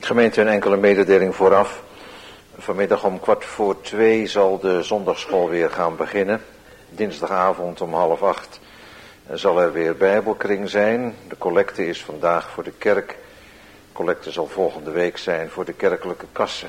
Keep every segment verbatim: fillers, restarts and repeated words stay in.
Gemeente, een enkele mededeling vooraf. Vanmiddag om kwart voor twee zal de zondagschool weer gaan beginnen. Dinsdagavond om half acht zal er weer bijbelkring zijn. De collecte is vandaag voor de kerk. De collecte zal volgende week zijn voor de kerkelijke kassen.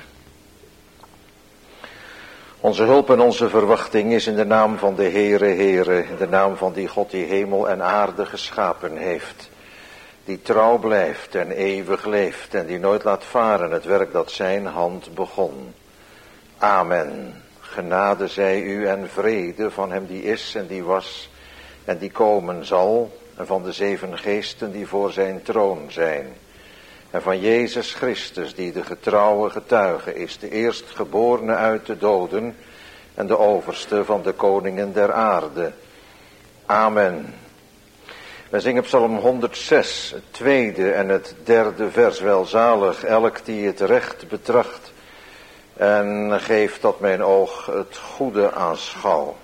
Onze hulp en onze verwachting is in de naam van de Heere, Heere, in de naam van die God die hemel en aarde geschapen heeft. Die trouw blijft en eeuwig leeft en die nooit laat varen het werk dat zijn hand begon. Amen. Genade zij u en vrede van hem die is en die was en die komen zal, en van de zeven geesten die voor zijn troon zijn. En van Jezus Christus die de getrouwe getuige is, de eerstgeborene uit de doden en de overste van de koningen der aarde. Amen. Wij zingen Psalm honderdzes, het tweede en het derde vers. Welzalig elk die het recht betracht en geeft dat mijn oog het goede aanschouw.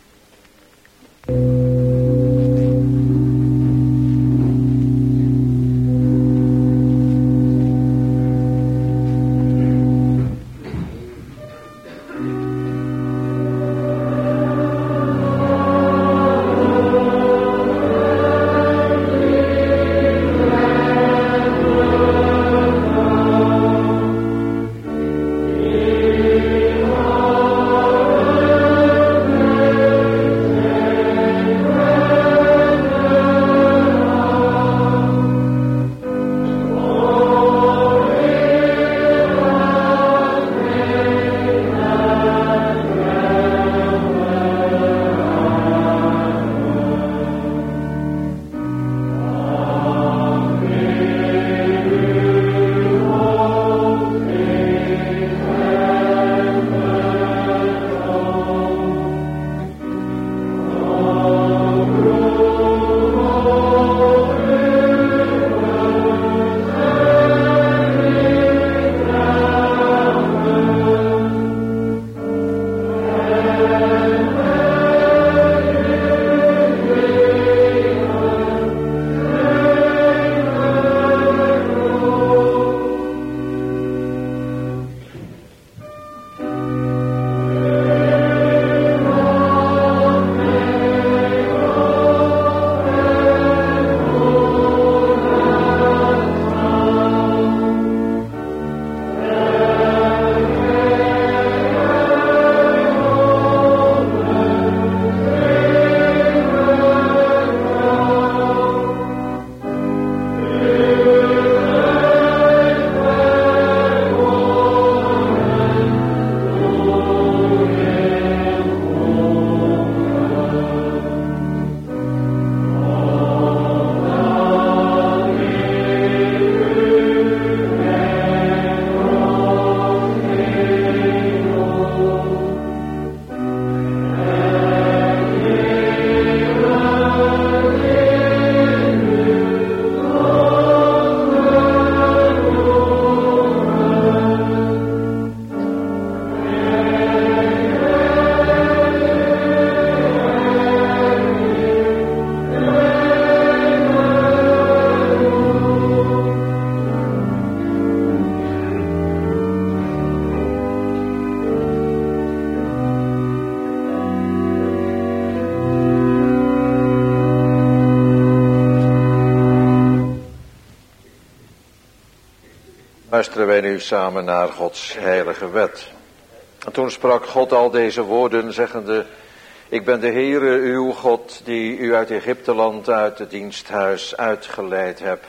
Luisteren wij nu samen naar Gods heilige wet. En toen sprak God al deze woorden, zeggende: Ik ben de Heere uw God, die u uit Egypteland, uit het diensthuis uitgeleid heb.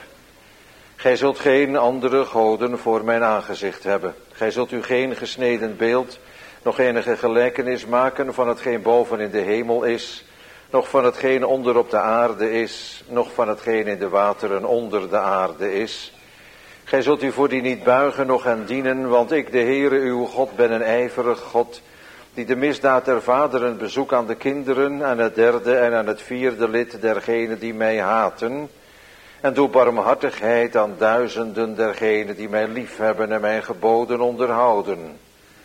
Gij zult geen andere goden voor mijn aangezicht hebben. Gij zult u geen gesneden beeld, nog enige gelijkenis maken van hetgeen boven in de hemel is, nog van hetgeen onder op de aarde is, nog van hetgeen in de wateren onder de aarde is. Gij zult u voor die niet buigen, noch hen dienen, want ik, de Heere uw God, ben een ijverig God, die de misdaad der vaderen bezoek aan de kinderen, aan het derde en aan het vierde lid dergenen die mij haten, en doe barmhartigheid aan duizenden dergenen die mij liefhebben en mijn geboden onderhouden.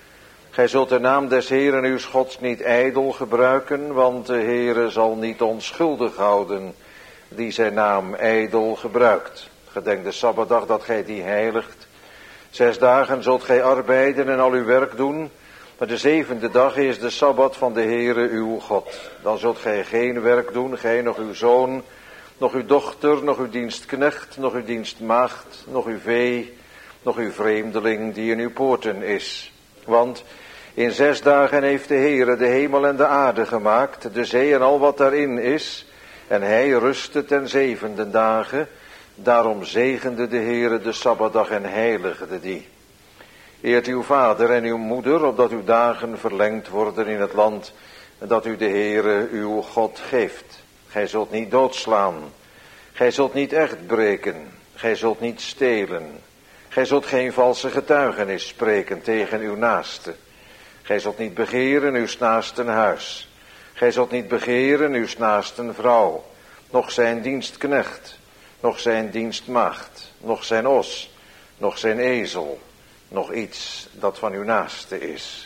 Gij zult de naam des Heeren uws Gods niet ijdel gebruiken, want de Heere zal niet onschuldig houden die zijn naam ijdel gebruikt. Gedenk de Sabbatdag dat gij die heiligt. Zes dagen zult gij arbeiden en al uw werk doen, maar de zevende dag is de Sabbat van de Heere uw God. Dan zult gij geen werk doen, gij nog uw zoon, nog uw dochter, nog uw dienstknecht, nog uw dienstmaagd, nog uw vee, nog uw vreemdeling die in uw poorten is. Want in zes dagen heeft de Heere de hemel en de aarde gemaakt, de zee en al wat daarin is, en hij rustte ten zevende dagen. Daarom zegende de Heere de Sabbatdag en heiligde die. Eert uw vader en uw moeder, opdat uw dagen verlengd worden in het land dat u de Heere uw God geeft. Gij zult niet doodslaan, gij zult niet echt breken, gij zult niet stelen, gij zult geen valse getuigenis spreken tegen uw naaste. Gij zult niet begeren uw naasten huis, gij zult niet begeren uw naasten vrouw, noch zijn dienstknecht, nog zijn dienstmaagd, nog zijn os, nog zijn ezel, nog iets dat van uw naaste is.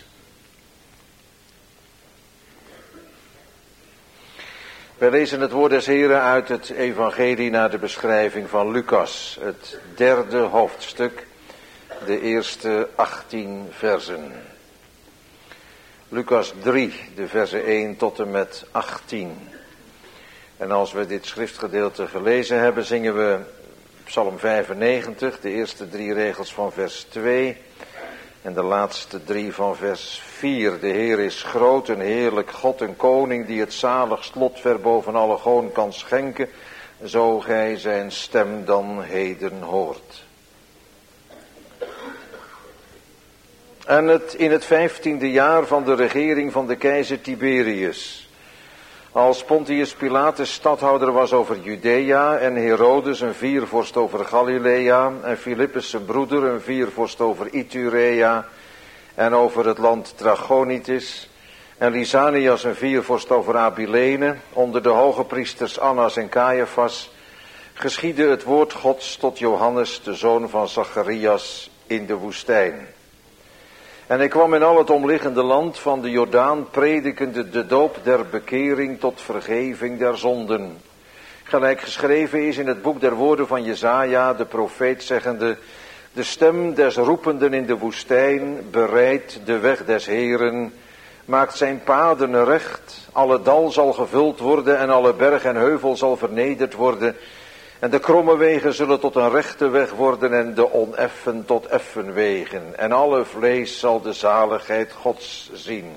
Wij lezen het woord des Heren uit het evangelie naar de beschrijving van Lucas, het derde hoofdstuk, de eerste achttien versen. Lucas drie, de versen één tot en met achttien. En als we dit schriftgedeelte gelezen hebben, zingen we Psalm vijfennegentig, de eerste drie regels van vers twee en de laatste drie van vers vier. De Heer is groot en heerlijk, God en koning, die het zaligst lot ver boven alle goon kan schenken, zo gij zijn stem dan heden hoort. En het, in het vijftiende jaar van de regering van de keizer Tiberius, als Pontius Pilatus stadhouder was over Judea en Herodes een viervorst over Galilea en Filippus zijn broeder een viervorst over Iturea en over het land Trachonitis en Lysanias een viervorst over Abilene onder de hoge priesters Annas en Caiaphas, geschiedde het woord Gods tot Johannes, de zoon van Zacharias, in de woestijn. En hij kwam in al het omliggende land van de Jordaan, predikende de doop der bekering tot vergeving der zonden. Gelijk geschreven is in het boek der woorden van Jesaja, de profeet, zeggende: de stem des roependen in de woestijn, bereidt de weg des Heeren, maakt zijn paden recht, alle dal zal gevuld worden en alle berg en heuvel zal vernederd worden. En de kromme wegen zullen tot een rechte weg worden en de oneffen tot effen wegen. En alle vlees zal de zaligheid Gods zien.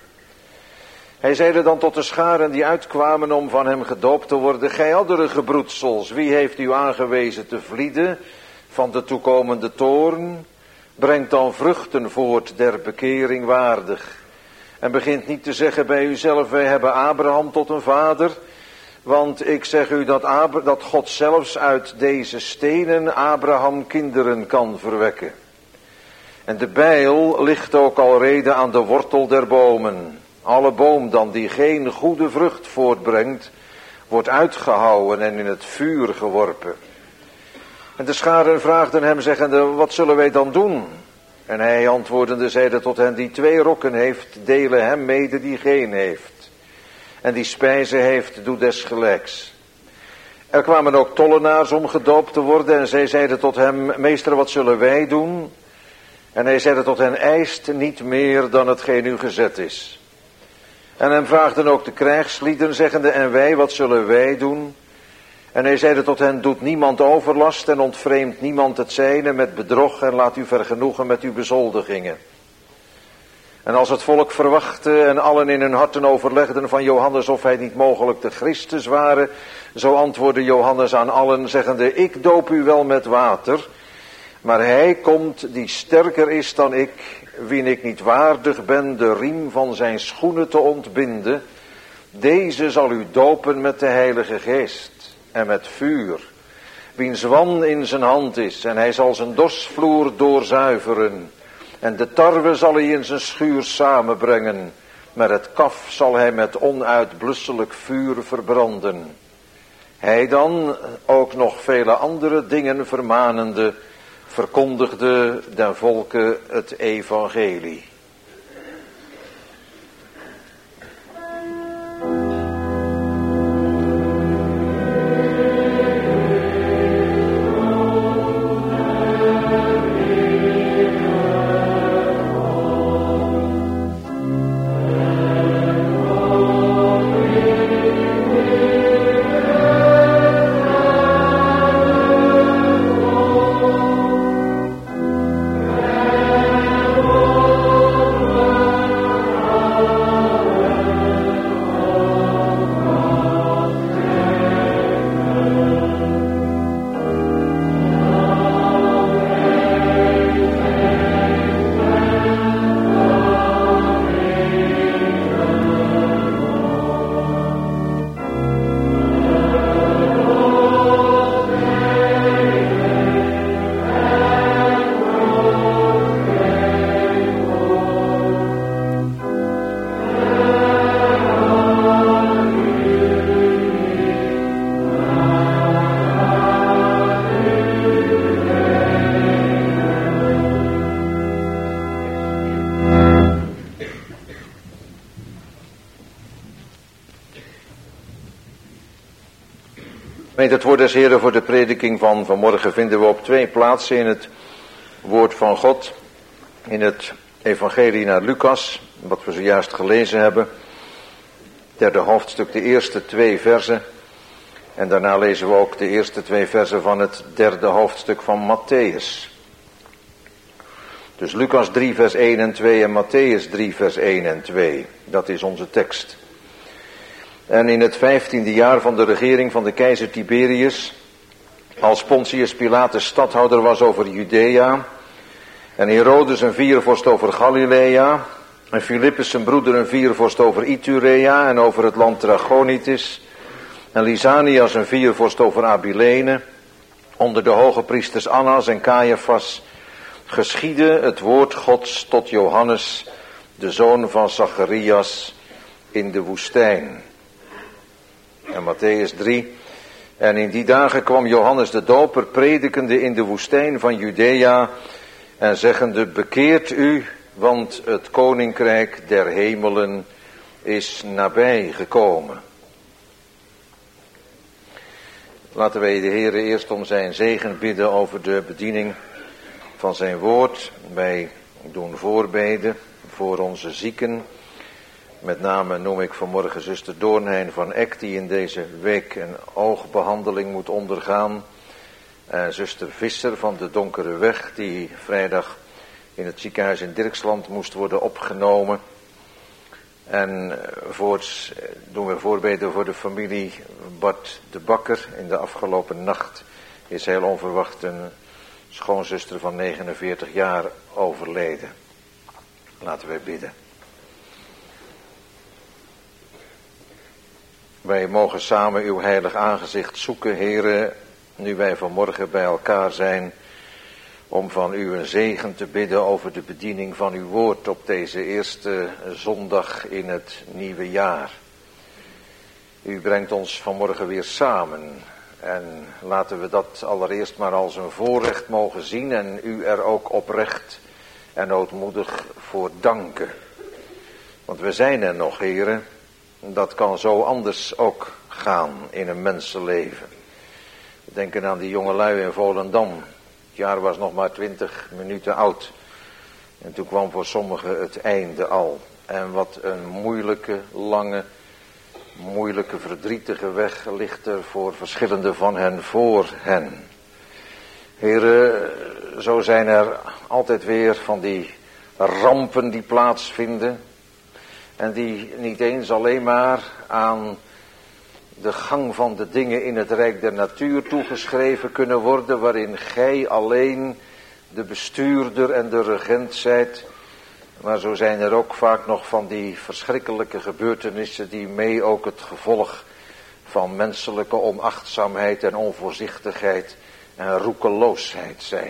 Hij zeide dan tot de scharen die uitkwamen om van hem gedoopt te worden: gij oudere gebroedsels, wie heeft u aangewezen te vlieden van de toekomende toorn? Brengt dan vruchten voort der bekering waardig. En begint niet te zeggen bij uzelf: wij hebben Abraham tot een vader. Want ik zeg u dat, Abra- dat God zelfs uit deze stenen Abraham kinderen kan verwekken. En de bijl ligt ook alrede aan de wortel der bomen. Alle boom dan die geen goede vrucht voortbrengt, wordt uitgehouwen en in het vuur geworpen. En de scharen vraagden hem zeggende: wat zullen wij dan doen? En hij antwoordende zeide tot hen: die twee rokken heeft, delen hem mede die geen heeft. En die spijze heeft, doe desgelijks. Er kwamen ook tollenaars om gedoopt te worden en zij zeiden tot hem: meester, wat zullen wij doen? En hij zeide tot hen: eist niet meer dan hetgeen u gezet is. En hem vraagden ook de krijgslieden, zeggende: en wij, wat zullen wij doen? En hij zeide tot hen: doet niemand overlast en ontvreemdt niemand het zijne met bedrog en laat u vergenoegen met uw bezoldigingen. En als het volk verwachtte en allen in hun harten overlegden van Johannes of hij niet mogelijk de Christus ware, zo antwoordde Johannes aan allen, zeggende: ik doop u wel met water, maar hij komt die sterker is dan ik, wien ik niet waardig ben de riem van zijn schoenen te ontbinden. Deze zal u dopen met de Heilige Geest en met vuur, wiens wan in zijn hand is, en hij zal zijn dorsvloer doorzuiveren. En de tarwe zal hij in zijn schuur samenbrengen, maar het kaf zal hij met onuitblusselijk vuur verbranden. Hij dan, ook nog vele andere dingen vermanende, verkondigde den volke het evangelie. Gemeente, het woord des Heren voor de prediking van vanmorgen vinden we op twee plaatsen in het woord van God. In het evangelie naar Lucas, wat we zojuist gelezen hebben. Derde hoofdstuk, de eerste twee versen. En daarna lezen we ook de eerste twee versen van het derde hoofdstuk van Matthäus. Dus Lucas drie vers één en twee en Matthäus drie vers één en twee. Dat is onze tekst. En in het vijftiende jaar van de regering van de keizer Tiberius, als Pontius Pilatus stadhouder was over Judea, en Herodes een vierenvorst over Galilea, en Filippus zijn broeder een vierenvorst over Iturea en over het land Trachonitis, en Lysanias een vierenvorst over Abilene, onder de hoge priesters Annas en Caiaphas, geschiedde het woord Gods tot Johannes, de zoon van Zacharias, in de woestijn. En Matthäus drie. En in die dagen kwam Johannes de Doper predikende in de woestijn van Judea en zeggende: bekeert u, want het koninkrijk der hemelen is nabij gekomen. Laten wij de Heere eerst om zijn zegen bidden over de bediening van zijn woord. Wij doen voorbeden voor onze zieken. Met name noem ik vanmorgen zuster Doornhein van Eck, die in deze week een oogbehandeling moet ondergaan. En zuster Visser van de Donkere Weg, die vrijdag in het ziekenhuis in Dirksland moest worden opgenomen. En voorts doen we voorbeden voor de familie Bart de Bakker. In de afgelopen nacht is heel onverwacht een schoonzuster van negenenveertig jaar overleden. Laten wij bidden. Wij mogen samen uw heilig aangezicht zoeken, Heere, nu wij vanmorgen bij elkaar zijn, om van u een zegen te bidden over de bediening van uw woord op deze eerste zondag in het nieuwe jaar. U brengt ons vanmorgen weer samen en laten we dat allereerst maar als een voorrecht mogen zien en u er ook oprecht en ootmoedig voor danken. Want we zijn er nog, Heere. Dat kan zo anders ook gaan in een mensenleven. We denken aan die jonge lui in Volendam. Het jaar was nog maar twintig minuten oud. En toen kwam voor sommigen het einde al. En wat een moeilijke, lange, moeilijke, verdrietige weg ligt er voor verschillende van hen voor hen. Heren, zo zijn er altijd weer van die rampen die plaatsvinden. En die niet eens alleen maar aan de gang van de dingen in het rijk der natuur toegeschreven kunnen worden, waarin gij alleen de bestuurder en de regent zijt. Maar zo zijn er ook vaak nog van die verschrikkelijke gebeurtenissen die mee ook het gevolg van menselijke onachtzaamheid en onvoorzichtigheid en roekeloosheid zijn.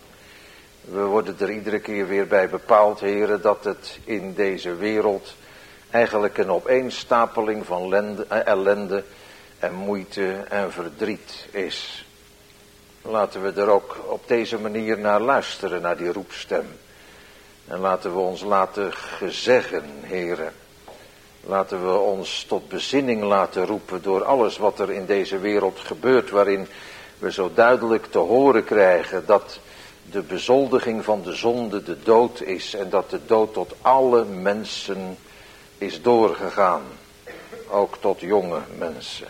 We worden er iedere keer weer bij bepaald, heren, dat het in deze wereld eigenlijk een opeenstapeling van lende, ellende en moeite en verdriet is. Laten we er ook op deze manier naar luisteren, naar die roepstem. En laten we ons laten gezeggen, heren. Laten we ons tot bezinning laten roepen door alles wat er in deze wereld gebeurt, waarin we zo duidelijk te horen krijgen dat de bezoldiging van de zonde de dood is en dat de dood tot alle mensen is doorgegaan, ook tot jonge mensen.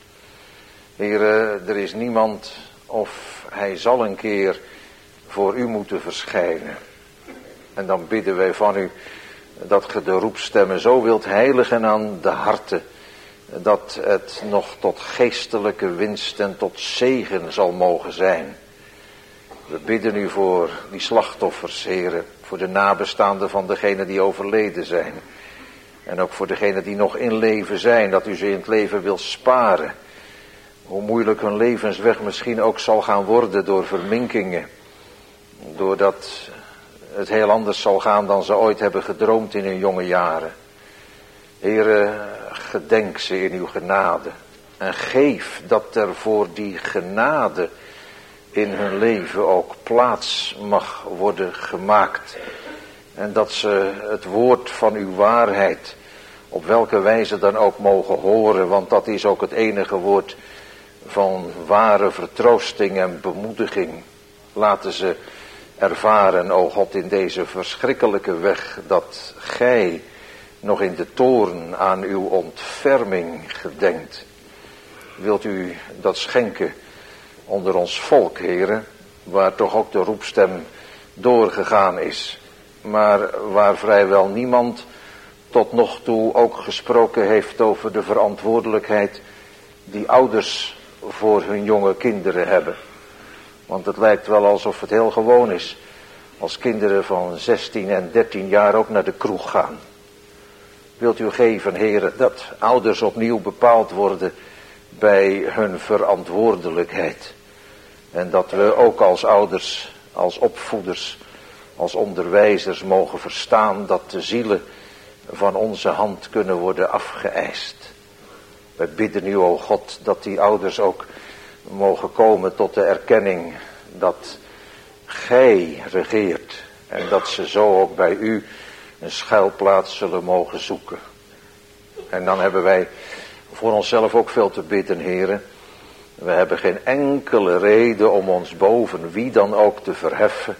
Heere, er is niemand of hij zal een keer voor u moeten verschijnen. En dan bidden wij van u dat ge de roepstemmen zo wilt heiligen aan de harten, dat het nog tot geestelijke winst en tot zegen zal mogen zijn. We bidden u voor die slachtoffers, Heere, voor de nabestaanden van degenen die overleden zijn. En ook voor degenen die nog in leven zijn, dat u ze in het leven wil sparen. Hoe moeilijk hun levensweg misschien ook zal gaan worden door verminkingen. Doordat het heel anders zal gaan dan ze ooit hebben gedroomd in hun jonge jaren. Heere, gedenk ze in uw genade. En geef dat er voor die genade in hun leven ook plaats mag worden gemaakt. En dat ze het woord van uw waarheid op welke wijze dan ook mogen horen. Want dat is ook het enige woord van ware vertroosting en bemoediging. Laten ze ervaren, o God, in deze verschrikkelijke weg, dat gij nog in de toorn aan uw ontferming gedenkt. Wilt u dat schenken onder ons volk, heren, waar toch ook de roepstem doorgegaan is, maar waar vrijwel niemand tot nog toe ook gesproken heeft over de verantwoordelijkheid die ouders voor hun jonge kinderen hebben. Want het lijkt wel alsof het heel gewoon is als kinderen van zestien en dertien jaar ook naar de kroeg gaan. Wilt u geven, heren, dat ouders opnieuw bepaald worden bij hun verantwoordelijkheid. En dat we ook als ouders, als opvoeders, als onderwijzers mogen verstaan dat de zielen van onze hand kunnen worden afgeëist. Wij bidden u, o God, dat die ouders ook mogen komen tot de erkenning dat gij regeert. En dat ze zo ook bij u een schuilplaats zullen mogen zoeken. En dan hebben wij voor onszelf ook veel te bidden, heren. We hebben geen enkele reden om ons boven wie dan ook te verheffen.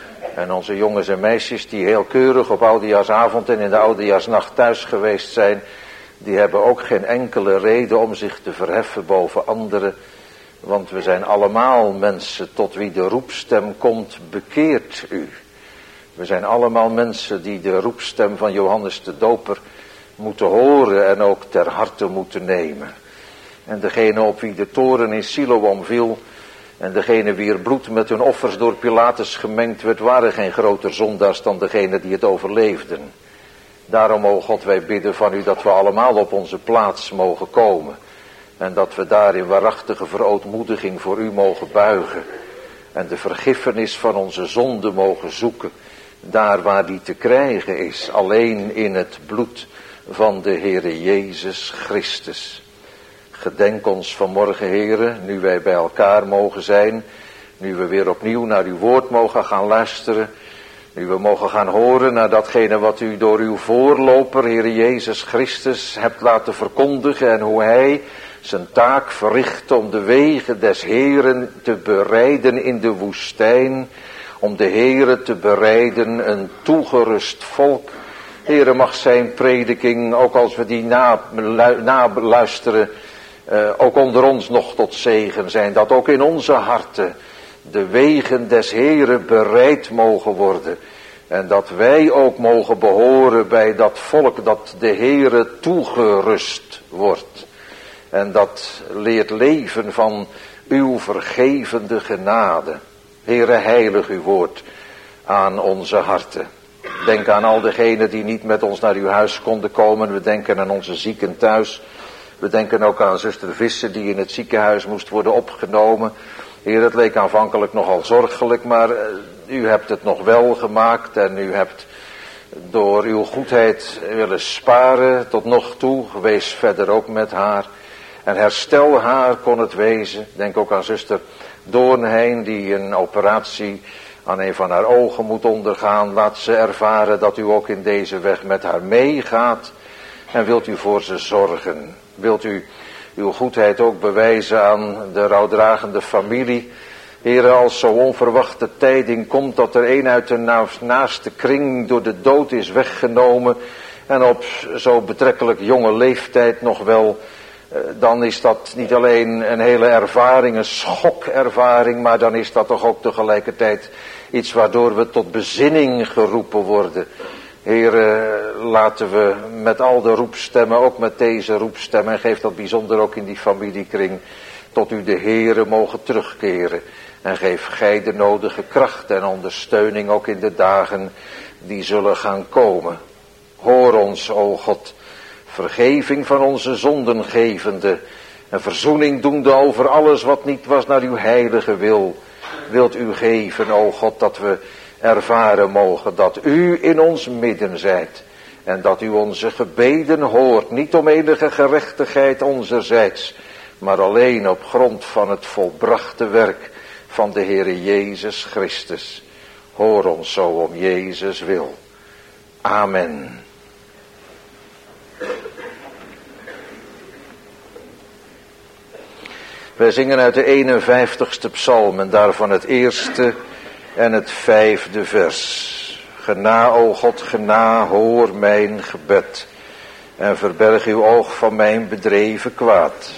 En onze jongens en meisjes die heel keurig op oudejaarsavond en in de oudejaarsnacht thuis geweest zijn, die hebben ook geen enkele reden om zich te verheffen boven anderen. Want we zijn allemaal mensen tot wie de roepstem komt, bekeert u. We zijn allemaal mensen die de roepstem van Johannes de Doper moeten horen en ook ter harte moeten nemen. En degene op wie de toren in Siloam viel en degene wier bloed met hun offers door Pilatus gemengd werd, waren geen groter zondaars dan degene die het overleefden. Daarom, o God, wij bidden van u dat we allemaal op onze plaats mogen komen. En dat we daar in waarachtige verootmoediging voor u mogen buigen. En de vergiffenis van onze zonden mogen zoeken. Daar waar die te krijgen is. Alleen in het bloed van de Heere Jezus Christus. Gedenk ons vanmorgen, Heere, nu wij bij elkaar mogen zijn. Nu we weer opnieuw naar uw woord mogen gaan luisteren. Nu we mogen gaan horen naar datgene wat u door uw voorloper, Heere Jezus Christus, hebt laten verkondigen. En hoe hij zijn taak verricht om de wegen des Heeren te bereiden in de woestijn. Om de Heere te bereiden, een toegerust volk. Heere, mag zijn prediking, ook als we die nabeluisteren, uh, ook onder ons nog tot zegen zijn. Dat ook in onze harten de wegen des Heeren bereid mogen worden. En dat wij ook mogen behoren bij dat volk dat de Heere toegerust wordt. En dat leert leven van uw vergevende genade. Heere, heilig uw woord aan onze harten. Denk aan al degenen die niet met ons naar uw huis konden komen. We denken aan onze zieken thuis. We denken ook aan zuster Visser die in het ziekenhuis moest worden opgenomen. Heer, het leek aanvankelijk nogal zorgelijk, maar uh, u hebt het nog wel gemaakt en u hebt door uw goedheid willen sparen tot nog toe. Wees verder ook met haar en herstel haar kon het wezen. Denk ook aan zuster Doornheijn die een operatie aan een van haar ogen moet ondergaan. Laat ze ervaren dat u ook in deze weg met haar meegaat en wilt u voor ze zorgen. Wilt u uw goedheid ook bewijzen aan de rouwdragende familie. Heere, als zo onverwachte tijding komt dat er een uit de naaste kring door de dood is weggenomen en op zo betrekkelijk jonge leeftijd nog wel, dan is dat niet alleen een hele ervaring, een schokervaring, maar dan is dat toch ook tegelijkertijd iets waardoor we tot bezinning geroepen worden. Heere, laten we met al de roepstemmen, ook met deze roepstemmen, en geef dat bijzonder ook in die familiekring, tot u de Heere mogen terugkeren. En geef gij de nodige kracht en ondersteuning ook in de dagen die zullen gaan komen. Hoor ons, o God, vergeving van onze zonden gevende en verzoening doende over alles wat niet was naar uw heilige wil. Wilt u geven, o God, dat we ervaren mogen dat u in ons midden zijt en dat u onze gebeden hoort, niet om enige gerechtigheid onzerzijds, maar alleen op grond van het volbrachte werk van de Heere Jezus Christus. Hoor ons zo om Jezus wil. Amen. Wij zingen uit de eenenvijftigste psalm en daarvan het eerste en het vijfde vers. Gena, o God, gena, hoor mijn gebed en verberg uw oog van mijn bedreven kwaad.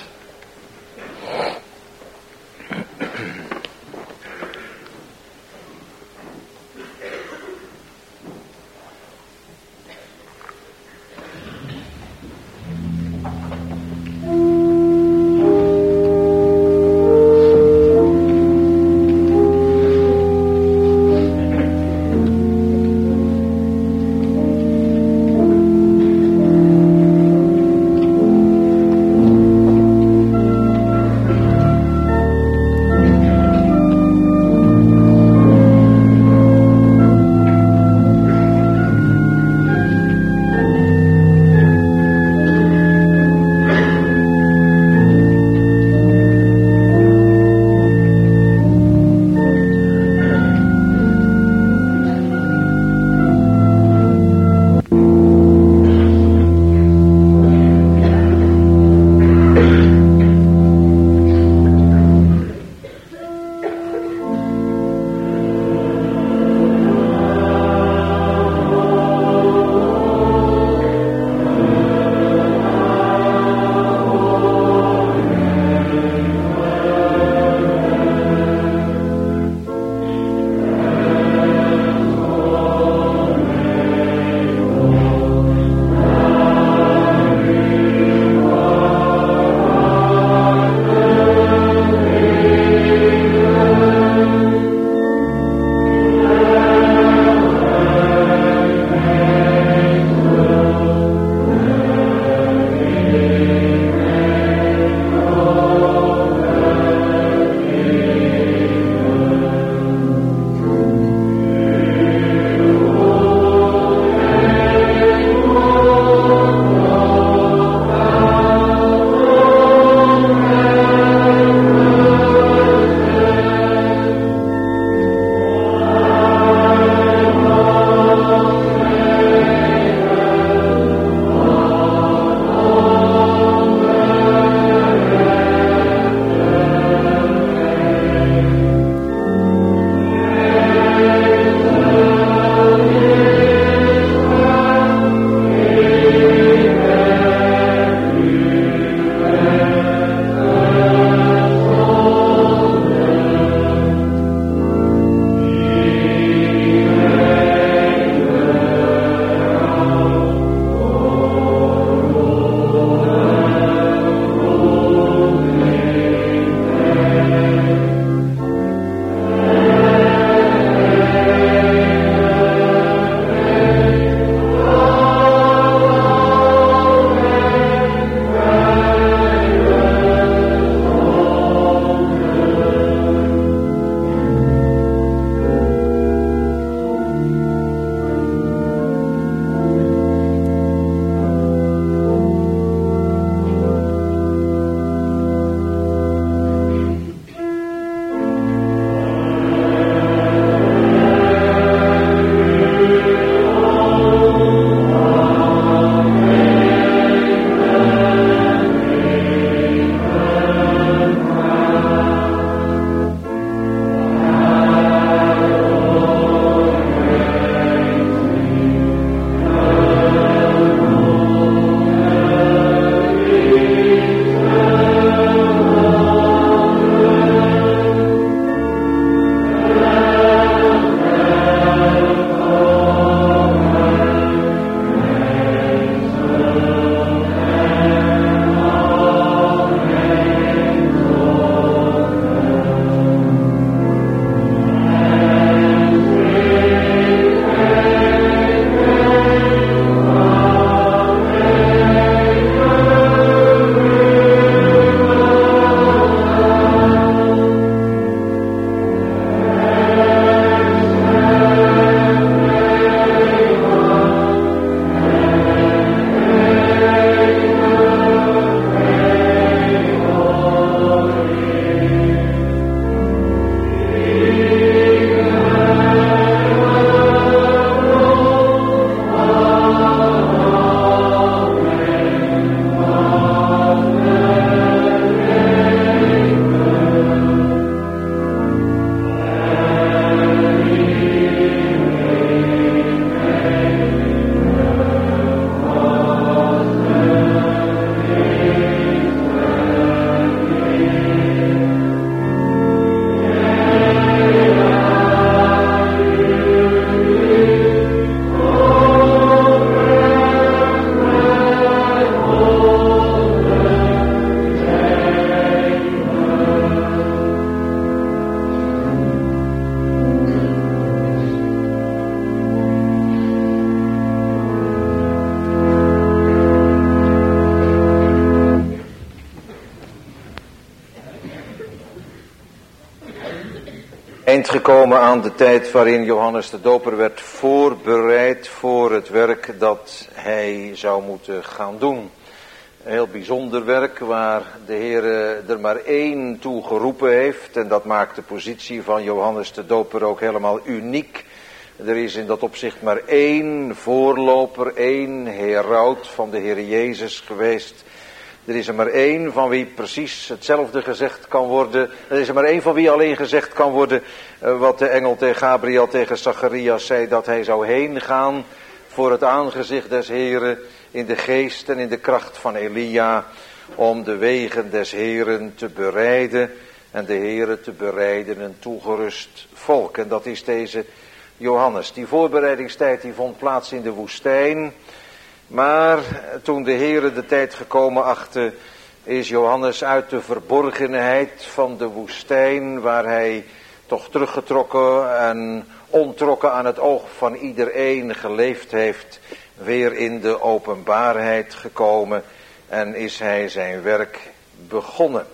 gekomen aan de tijd waarin Johannes de Doper werd voorbereid voor het werk dat hij zou moeten gaan doen. Een heel bijzonder werk waar de Heer er maar één toe geroepen heeft. En dat maakt de positie van Johannes de Doper ook helemaal uniek. Er is in dat opzicht maar één voorloper, één heraut van de Heer Jezus geweest. Er is er maar één van wie precies hetzelfde gezegd kan worden. Er is er maar één van wie alleen gezegd kan worden uh, wat de engel tegen Gabriel tegen Zacharias zei. Dat hij zou heen gaan voor het aangezicht des Heren in de geest en in de kracht van Elia. Om de wegen des Heren te bereiden en de Heren te bereiden een toegerust volk. En dat is deze Johannes. Die voorbereidingstijd die vond plaats in de woestijn. Maar toen de Heere de tijd gekomen achtte, is Johannes uit de verborgenheid van de woestijn, waar hij toch teruggetrokken en ontrokken aan het oog van iedereen geleefd heeft, weer in de openbaarheid gekomen en is hij zijn werk begonnen.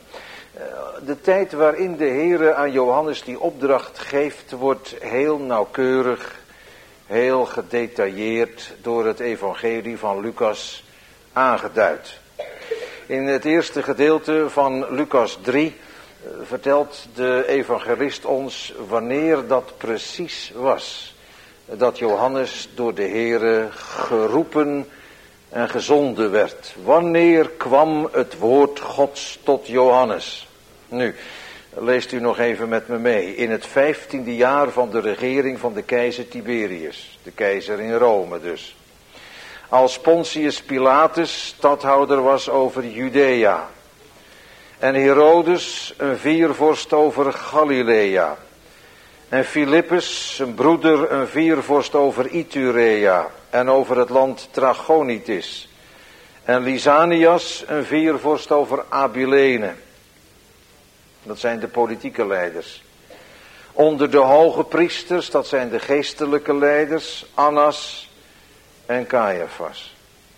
De tijd waarin de Heere aan Johannes die opdracht geeft, wordt heel nauwkeurig, heel gedetailleerd door het evangelie van Lucas aangeduid. In het eerste gedeelte van Lucas drie vertelt de evangelist ons wanneer dat precies was. Dat Johannes door de Heere geroepen en gezonden werd. Wanneer kwam het woord Gods tot Johannes? Nu, leest u nog even met me mee. In het vijftiende jaar van de regering van de keizer Tiberius. De keizer in Rome dus. Als Pontius Pilatus stadhouder was over Judea. En Herodes een viervorst over Galilea. En Filippus, zijn broeder, een viervorst over Iturea. En over het land Trachonitis. En Lysanias, een viervorst over Abilene. Dat zijn de politieke leiders. Onder de hoge priesters, dat zijn de geestelijke leiders, Annas en Caiaphas.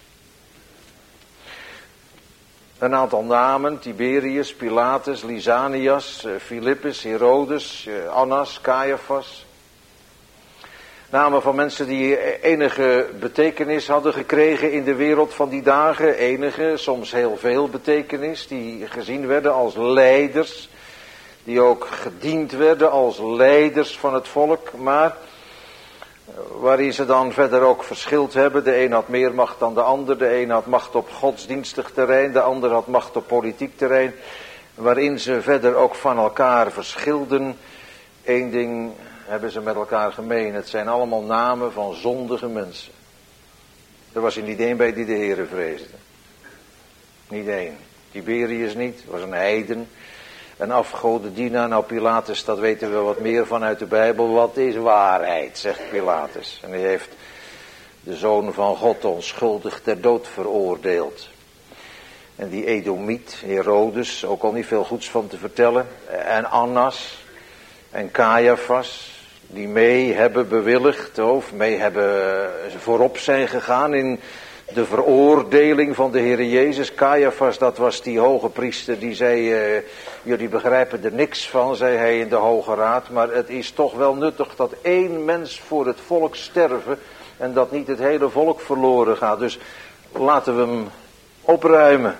Een aantal namen, Tiberius, Pilatus, Lysanias, Filippus, Herodes, Annas, Caiaphas. Namen van mensen die enige betekenis hadden gekregen in de wereld van die dagen. Enige, soms heel veel betekenis, die gezien werden als leiders. Die ook gediend werden als leiders van het volk, maar waarin ze dan verder ook verschild hebben. De een had meer macht dan de ander, de een had macht op godsdienstig terrein, de ander had macht op politiek terrein. Waarin ze verder ook van elkaar verschilden. Eén ding hebben ze met elkaar gemeen, het zijn allemaal namen van zondige mensen. Er was er niet één bij die de Heere vreesde. Niet één. Tiberius niet, was een heiden. Een afgodendienaar, nou Pilatus, dat weten we wat meer van uit de Bijbel. Wat is waarheid, zegt Pilatus. En hij heeft de Zoon van God onschuldig ter dood veroordeeld. En die Edomiet, Herodes, ook al niet veel goeds van te vertellen. En Annas en Caiaphas, die mee hebben bewilligd, of mee hebben voorop zijn gegaan in de veroordeling van de Heer Jezus. Caiaphas, dat was die hoge priester die zei, uh, jullie begrijpen er niks van, zei hij in de Hoge Raad, maar het is toch wel nuttig dat één mens voor het volk sterven en dat niet het hele volk verloren gaat. Dus laten we hem opruimen.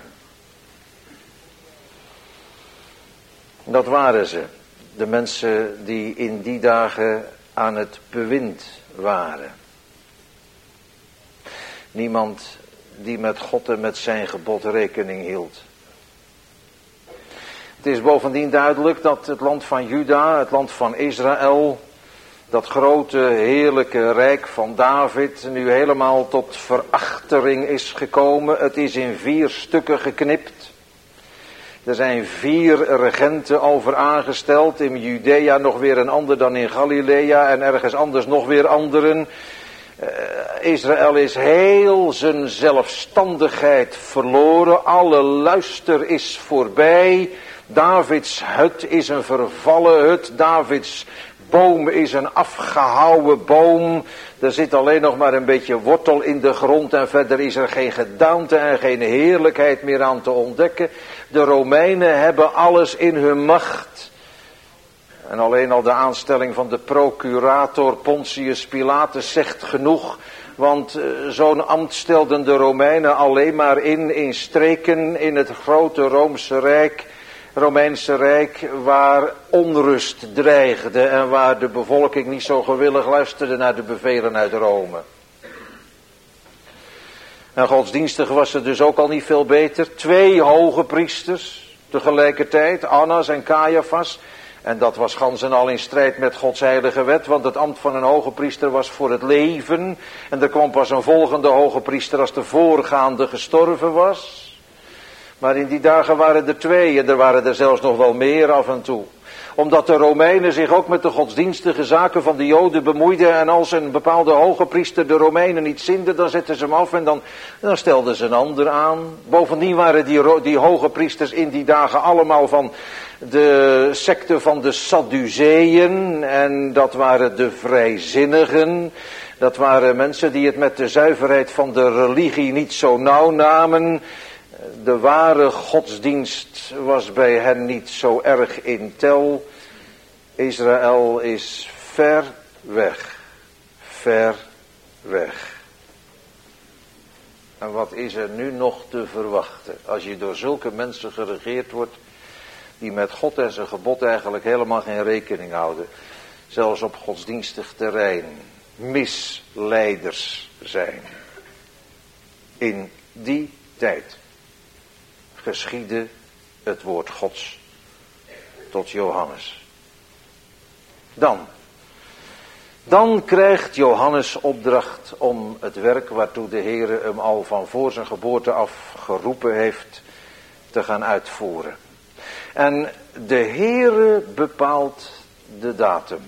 Dat waren ze, de mensen die in die dagen aan het bewind waren. Niemand die met God en met zijn gebod rekening hield. Het is bovendien duidelijk dat het land van Juda, het land van Israël, dat grote heerlijke rijk van David, nu helemaal tot verachtering is gekomen. Het is in vier stukken geknipt. Er zijn vier regenten over aangesteld. In Judea nog weer een ander dan in Galilea en ergens anders nog weer anderen. Uh, Israël is heel zijn zelfstandigheid verloren. Alle luister is voorbij. Davids hut is een vervallen hut. Davids boom is een afgehouwen boom. Er zit alleen nog maar een beetje wortel in de grond en verder is er geen gedaante en geen heerlijkheid meer aan te ontdekken. De Romeinen hebben alles in hun macht. En alleen al de aanstelling van de procurator Pontius Pilatus zegt genoeg. Want zo'n ambt stelden de Romeinen alleen maar in, in streken in het grote Roomse Rijk, Romeinse Rijk, waar onrust dreigde en waar de bevolking niet zo gewillig luisterde naar de bevelen uit Rome. En godsdienstig was het dus ook al niet veel beter. Twee hoge priesters tegelijkertijd, Annas en Caiaphas. En dat was gans en al in strijd met Gods heilige wet, want het ambt van een hoge priester was voor het leven. En er kwam pas een volgende hoge priester als de voorgaande gestorven was. Maar in die dagen waren er twee en er waren er zelfs nog wel meer af en toe. Omdat de Romeinen zich ook met de godsdienstige zaken van de Joden bemoeiden. En als een bepaalde hoge priester de Romeinen niet zinde, dan zetten ze hem af en dan, dan stelden ze een ander aan. Bovendien waren die, die hoge priesters in die dagen allemaal van de secte van de Sadduceeën. En dat waren de vrijzinnigen. Dat waren mensen die het met de zuiverheid van de religie niet zo nauw namen. De ware godsdienst was bij hen niet zo erg in tel. Israël is ver weg. Ver weg. En wat is er nu nog te verwachten? Als je door zulke mensen geregeerd wordt, die met God en zijn gebod eigenlijk helemaal geen rekening houden. Zelfs op godsdienstig terrein misleiders zijn. In die tijd geschiedde het woord Gods tot Johannes. Dan, dan krijgt Johannes opdracht om het werk waartoe de Heere hem al van voor zijn geboorte af geroepen heeft te gaan uitvoeren. En de Heere bepaalt de datum.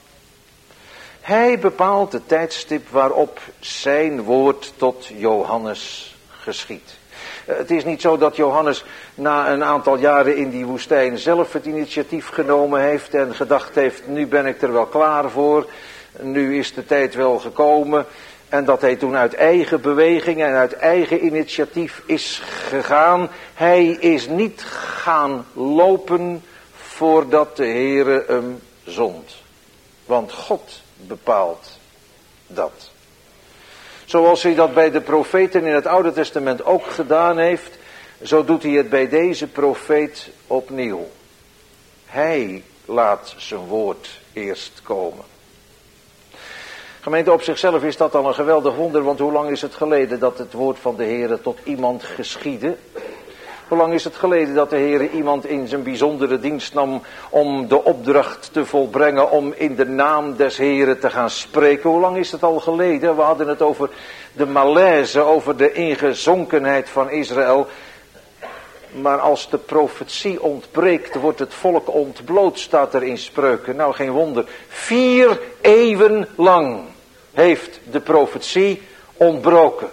Hij bepaalt het tijdstip waarop zijn woord tot Johannes geschiedt. Het is niet zo dat Johannes na een aantal jaren in die woestijn zelf het initiatief genomen heeft en gedacht heeft, nu ben ik er wel klaar voor, nu is de tijd wel gekomen. En dat hij toen uit eigen beweging en uit eigen initiatief is gegaan. Hij is niet gaan lopen voordat de Heere hem zond. Want God bepaalt dat. Zoals hij dat bij de profeten in het Oude Testament ook gedaan heeft, zo doet hij het bij deze profeet opnieuw. Hij laat zijn woord eerst komen. Gemeente, op zichzelf is dat al een geweldig wonder, want hoe lang is het geleden dat het woord van de Heere tot iemand geschiedde? Hoe lang is het geleden dat de Heere iemand in zijn bijzondere dienst nam om de opdracht te volbrengen om in de naam des Heere te gaan spreken? Hoe lang is het al geleden? We hadden het over de malaise, over de ingezonkenheid van Israël. Maar als de profetie ontbreekt, wordt het volk ontbloot, staat er in Spreuken. Nou, geen wonder. Vier eeuwen lang heeft de profetie ontbroken.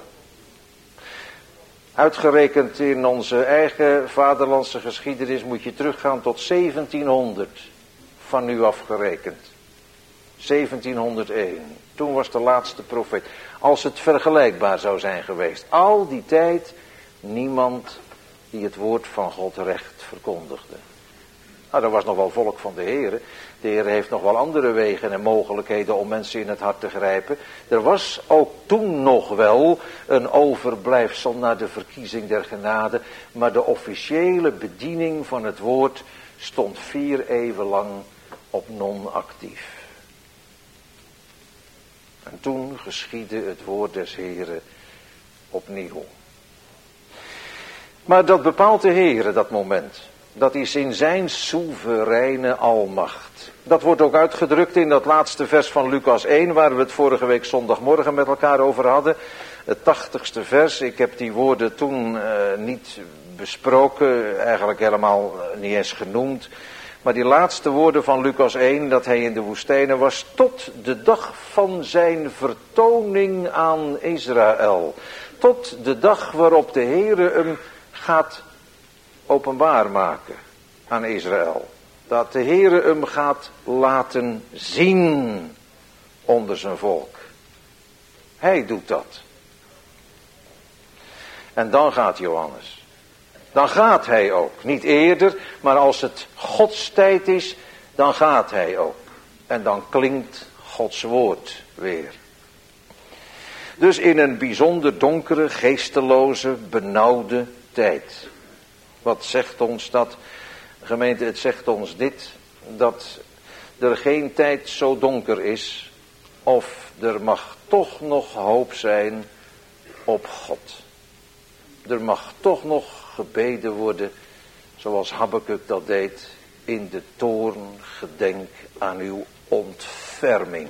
Uitgerekend in onze eigen vaderlandse geschiedenis moet je teruggaan tot zeventienhonderd, van nu afgerekend. zeventienhonderdéén, toen was de laatste profeet. Als het vergelijkbaar zou zijn geweest. Al die tijd niemand die het woord van God recht verkondigde. Nou, er was nog wel volk van de Heere. De Heere heeft nog wel andere wegen en mogelijkheden om mensen in het hart te grijpen. Er was ook toen nog wel een overblijfsel naar de verkiezing der genade. Maar de officiële bediening van het woord stond vier eeuwen lang op non-actief. En toen geschiedde het woord des Heere opnieuw. Maar dat bepaalt de Heere, dat moment. Dat is in zijn soevereine almacht. Dat wordt ook uitgedrukt in dat laatste vers van Lucas één, waar we het vorige week zondagmorgen met elkaar over hadden. Het tachtigste vers. Ik heb die woorden toen uh, niet besproken, eigenlijk helemaal uh, niet eens genoemd. Maar die laatste woorden van Lucas één, dat hij in de woestijnen was, tot de dag van zijn vertoning aan Israël. Tot de dag waarop de Heere hem gaat openbaar maken aan Israël. Dat de Heere hem gaat laten zien onder zijn volk. Hij doet dat. En dan gaat Johannes. Dan gaat hij ook. Niet eerder, maar als het Gods tijd is, dan gaat hij ook. En dan klinkt Gods woord weer. Dus in een bijzonder donkere, geesteloze, benauwde tijd. Wat zegt ons dat? Gemeente, het zegt ons dit. Dat er geen tijd zo donker is. Of er mag toch nog hoop zijn op God. Er mag toch nog gebeden worden. Zoals Habakuk dat deed. In de toorn gedenk aan uw ontferming.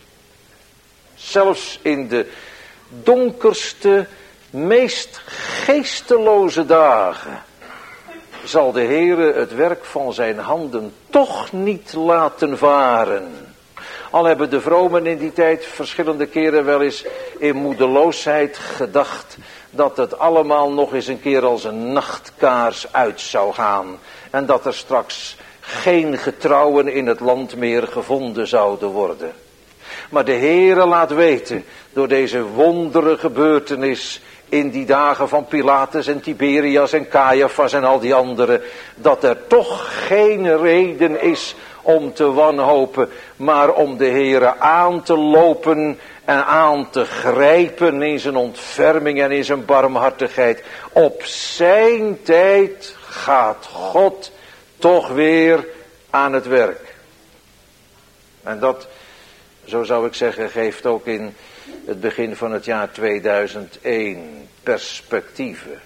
Zelfs in de donkerste, meest geesteloze dagen zal de Heere het werk van zijn handen toch niet laten varen. Al hebben de vromen in die tijd verschillende keren wel eens in moedeloosheid gedacht dat het allemaal nog eens een keer als een nachtkaars uit zou gaan. En dat er straks geen getrouwen in het land meer gevonden zouden worden. Maar de Heere laat weten door deze wondere gebeurtenis in die dagen van Pilatus en Tiberias en Caiaphas en al die anderen, dat er toch geen reden is om te wanhopen, maar om de Heere aan te lopen en aan te grijpen in zijn ontferming en in zijn barmhartigheid. Op zijn tijd gaat God toch weer aan het werk. En dat, zo zou ik zeggen, geeft ook in het begin van het jaar tweeduizend één perspectieven.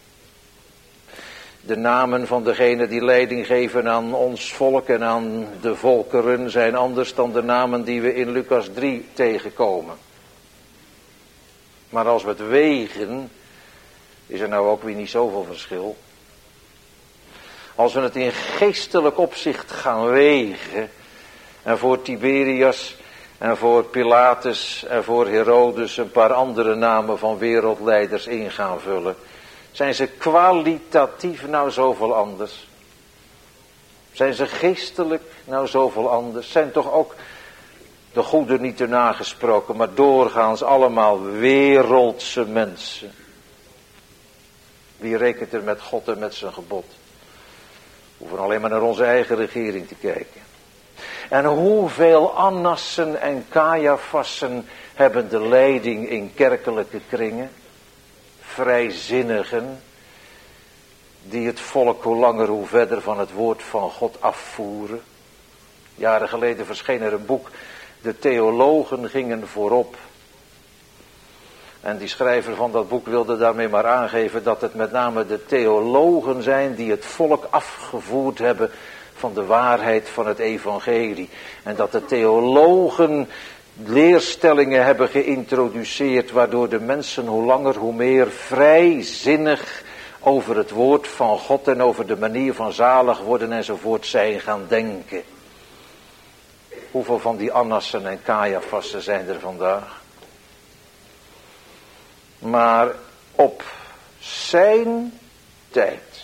De namen van degenen die leiding geven aan ons volk en aan de volkeren zijn anders dan de namen die we in Lucas drie tegenkomen. Maar als we het wegen, is er nou ook weer niet zoveel verschil. Als we het in geestelijk opzicht gaan wegen, en voor Tiberias en voor Pilatus en voor Herodes een paar andere namen van wereldleiders in gaan vullen, zijn ze kwalitatief nou zoveel anders? Zijn ze geestelijk nou zoveel anders? Zijn toch ook de goede niet te nagesproken, maar doorgaans allemaal wereldse mensen? Wie rekent er met God en met zijn gebod? We hoeven alleen maar naar onze eigen regering te kijken. En hoeveel Annassen en Caiaphassen hebben de leiding in kerkelijke kringen? Vrijzinnigen, die het volk hoe langer hoe verder van het woord van God afvoeren. Jaren geleden verscheen er een boek, de theologen gingen voorop. En die schrijver van dat boek wilde daarmee maar aangeven dat het met name de theologen zijn die het volk afgevoerd hebben van de waarheid van het evangelie. En dat de theologen leerstellingen hebben geïntroduceerd waardoor de mensen hoe langer hoe meer vrijzinnig over het woord van God en over de manier van zalig worden enzovoort zijn gaan denken. Hoeveel van die Annassen en Caiaphassen zijn er vandaag? Maar op zijn tijd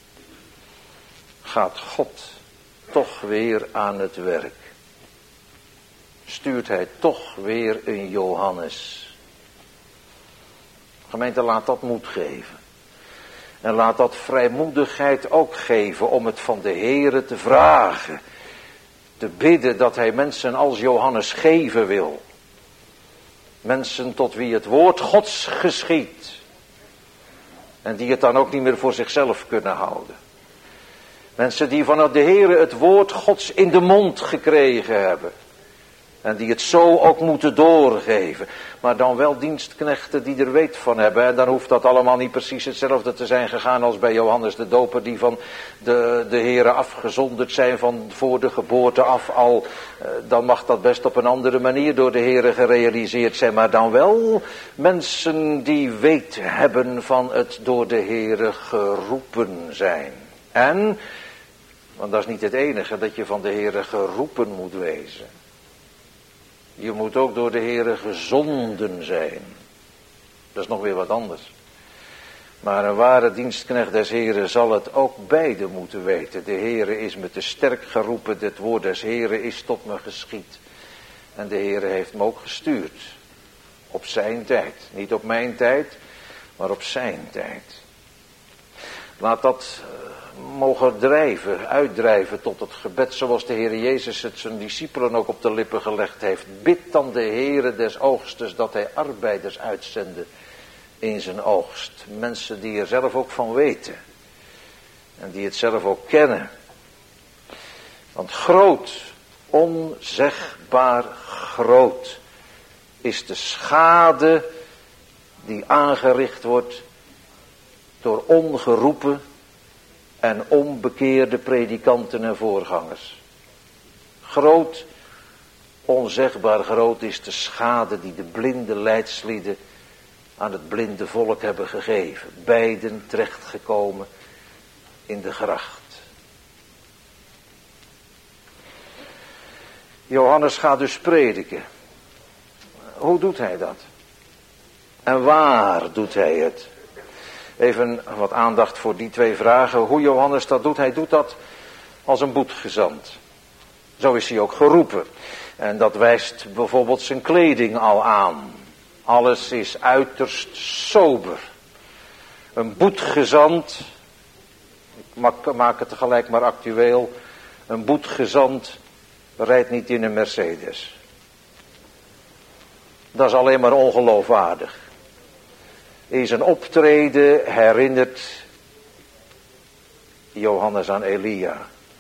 gaat God toch weer aan het werk. Stuurt hij toch weer een Johannes. Gemeente, laat dat moed geven. En laat dat vrijmoedigheid ook geven om het van de Heere te vragen. Te bidden dat hij mensen als Johannes geven wil. Mensen tot wie het woord Gods geschiedt. En die het dan ook niet meer voor zichzelf kunnen houden. Mensen die vanuit de Heere het woord Gods in de mond gekregen hebben. En die het zo ook moeten doorgeven. Maar dan wel dienstknechten die er weet van hebben. En dan hoeft dat allemaal niet precies hetzelfde te zijn gegaan als bij Johannes de Doper. Die van de, de Heere afgezonderd zijn van voor de geboorte af al. Dan mag dat best op een andere manier door de Heere gerealiseerd zijn. Maar dan wel mensen die weet hebben van het door de Heere geroepen zijn. En, want dat is niet het enige dat je van de Heere geroepen moet wezen. Je moet ook door de Heere gezonden zijn. Dat is nog weer wat anders. Maar een ware dienstknecht des Heeren zal het ook beide moeten weten. De Heere is me te sterk geroepen, het woord des Heeren is tot me geschied. En de Heere heeft me ook gestuurd. Op zijn tijd. Niet op mijn tijd, maar op zijn tijd. Laat dat mogen drijven, uitdrijven tot het gebed zoals de Heer Jezus het zijn discipelen ook op de lippen gelegd heeft. Bid dan de Heere des oogstes dat hij arbeiders uitzende in zijn oogst. Mensen die er zelf ook van weten. En die het zelf ook kennen. Want groot, onzegbaar groot is de schade die aangericht wordt door ongeroepen en onbekeerde predikanten en voorgangers. Groot, onzegbaar groot is de schade die de blinde leidslieden aan het blinde volk hebben gegeven. Beiden terechtgekomen in de gracht. Johannes gaat dus prediken. Hoe doet hij dat? En waar doet hij het? Even wat aandacht voor die twee vragen. Hoe Johannes dat doet, hij doet dat als een boetgezant. Zo is hij ook geroepen. En dat wijst bijvoorbeeld zijn kleding al aan. Alles is uiterst sober. Een boetgezant, ik maak het tegelijk maar actueel. Een boetgezant rijdt niet in een Mercedes. Dat is alleen maar ongeloofwaardig. In zijn optreden herinnert Johannes aan Elia.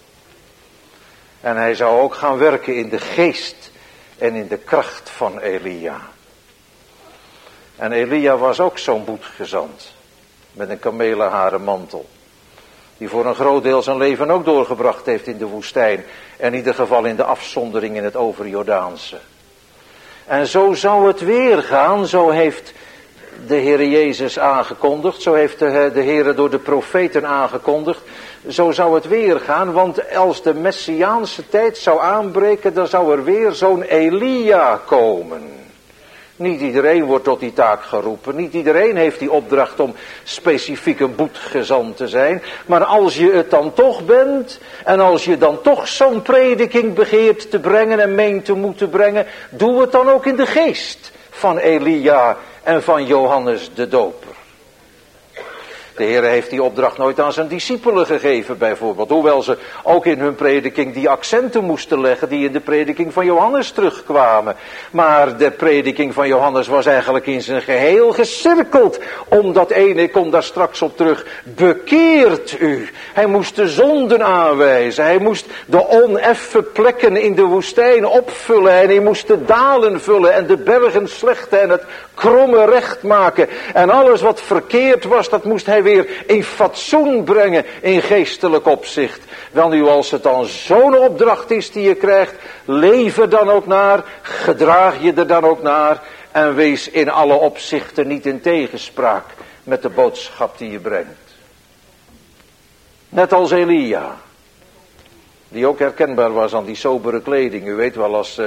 En hij zou ook gaan werken in de geest en in de kracht van Elia. En Elia was ook zo'n boetgezant. Met een kamelenharen mantel. Die voor een groot deel zijn leven ook doorgebracht heeft in de woestijn. En in ieder geval in de afzondering in het overjordaanse. En zo zou het weer gaan. Zo heeft de Heer Jezus aangekondigd. Zo heeft de, de Heer door de profeten aangekondigd. Zo zou het weer gaan. Want als de Messiaanse tijd zou aanbreken, dan zou er weer zo'n Elia komen. Niet iedereen wordt tot die taak geroepen. Niet iedereen heeft die opdracht om specifiek een boetgezant te zijn. Maar als je het dan toch bent. En als je dan toch zo'n prediking begeert te brengen en meent te moeten brengen. Doe het dan ook in de geest van Elia en van Johannes de Doper. De Heer heeft die opdracht nooit aan zijn discipelen gegeven bijvoorbeeld. Hoewel ze ook in hun prediking die accenten moesten leggen die in de prediking van Johannes terugkwamen. Maar de prediking van Johannes was eigenlijk in zijn geheel gecirkeld. Om dat ene, ik kom daar straks op terug, bekeert u. Hij moest de zonden aanwijzen. Hij moest de oneffen plekken in de woestijn opvullen. En hij moest de dalen vullen en de bergen slechten en het kromme recht maken. En alles wat verkeerd was, dat moest hij weer in fatsoen brengen in geestelijk opzicht. Wel nu, als het dan zo'n opdracht is die je krijgt, leef er dan ook naar, gedraag je er dan ook naar en wees in alle opzichten niet in tegenspraak met de boodschap die je brengt. Net als Elia, die ook herkenbaar was aan die sobere kleding. U weet wel, als uh,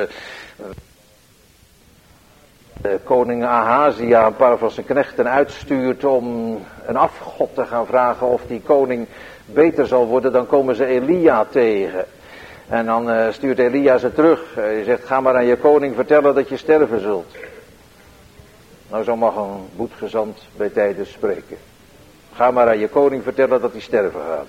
de koning Ahazia een paar van zijn knechten uitstuurt om een afgod te gaan vragen of die koning beter zal worden, dan komen ze Elia tegen. En dan uh, stuurt Elia ze terug. Hij zegt, ga maar aan je koning vertellen dat je sterven zult. Nou, zo mag een boetgezant bij tijden spreken. Ga maar aan je koning vertellen dat hij sterven gaat.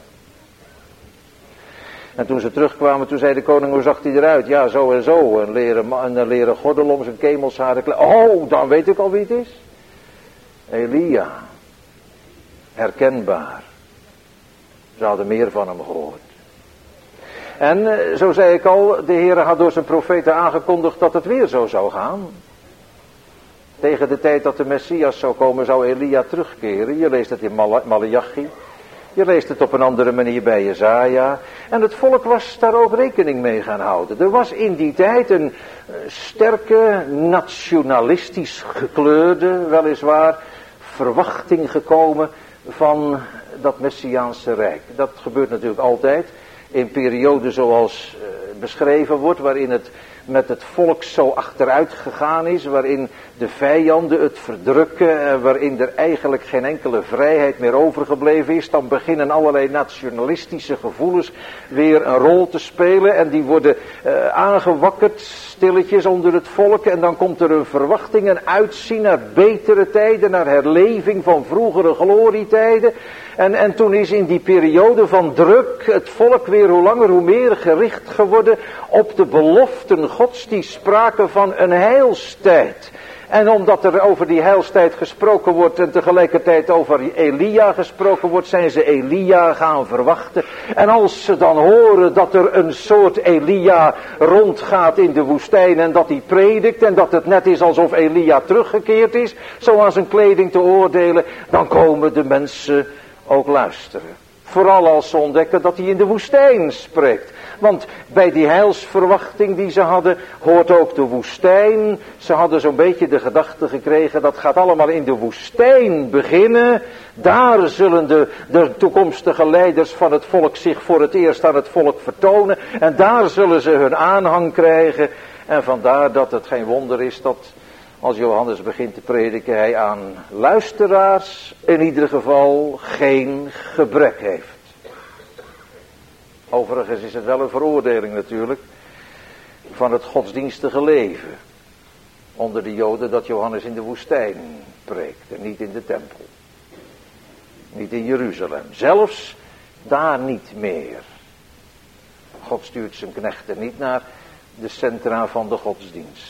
En toen ze terugkwamen, toen zei de koning, hoe zag hij eruit? Ja, zo en zo. Een leren, een leren gordel om zijn kemelsharen. Oh, dan weet ik al wie het is. Elia. Herkenbaar. Ze hadden meer van hem gehoord. En zo zei ik al, de Heer had door zijn profeten aangekondigd dat het weer zo zou gaan. Tegen de tijd dat de Messias zou komen, zou Elia terugkeren. Je leest het in Mal- Maleachi. Je leest het op een andere manier bij Jesaja. En het volk was daar ook rekening mee gaan houden. Er was in die tijd een sterke, nationalistisch gekleurde, weliswaar, verwachting gekomen van dat Messiaanse Rijk. Dat gebeurt natuurlijk altijd in perioden zoals uh, beschreven wordt, waarin het met het volk zo achteruit gegaan is, waarin de vijanden het verdrukken en waarin er eigenlijk geen enkele vrijheid meer overgebleven is, dan beginnen allerlei nationalistische gevoelens weer een rol te spelen en die worden uh, aangewakkerd stilletjes onder het volk en dan komt er een verwachting, een uitzien naar betere tijden, naar herleving van vroegere glorietijden. En, en toen is in die periode van druk het volk weer hoe langer hoe meer gericht geworden op de beloften Gods die spraken van een heilstijd. En omdat er over die heilstijd gesproken wordt en tegelijkertijd over Elia gesproken wordt, zijn ze Elia gaan verwachten. En als ze dan horen dat er een soort Elia rondgaat in de woestijn en dat hij predikt en dat het net is alsof Elia teruggekeerd is, zo aan zijn kleding te oordelen, dan komen de mensen ook luisteren. Vooral als ze ontdekken dat hij in de woestijn spreekt. Want bij die heilsverwachting die ze hadden, hoort ook de woestijn. Ze hadden zo'n beetje de gedachte gekregen, dat gaat allemaal in de woestijn beginnen. Daar zullen de, de toekomstige leiders van het volk zich voor het eerst aan het volk vertonen. En daar zullen ze hun aanhang krijgen. En vandaar dat het geen wonder is dat als Johannes begint te prediken, hij aan luisteraars in ieder geval geen gebrek heeft. Overigens is het wel een veroordeling natuurlijk van het godsdienstige leven onder de Joden dat Johannes in de woestijn preekt en niet in de tempel. Niet in Jeruzalem. Zelfs daar niet meer. God stuurt zijn knechten niet naar de centra van de godsdienst.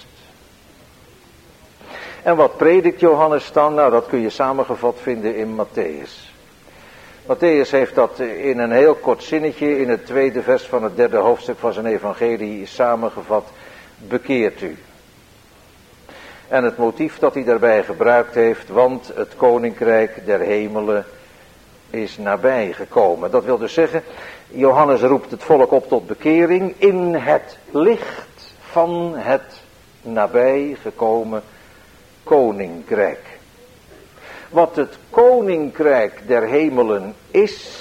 En wat predikt Johannes dan? Nou, dat kun je samengevat vinden in Matthäus. Matthäus heeft dat in een heel kort zinnetje in het tweede vers van het derde hoofdstuk van zijn evangelie samengevat. Bekeert u. En het motief dat hij daarbij gebruikt heeft, want het koninkrijk der hemelen is nabij gekomen. Dat wil dus zeggen, Johannes roept het volk op tot bekering in het licht van het nabij gekomen koninkrijk. Wat het koninkrijk der hemelen is,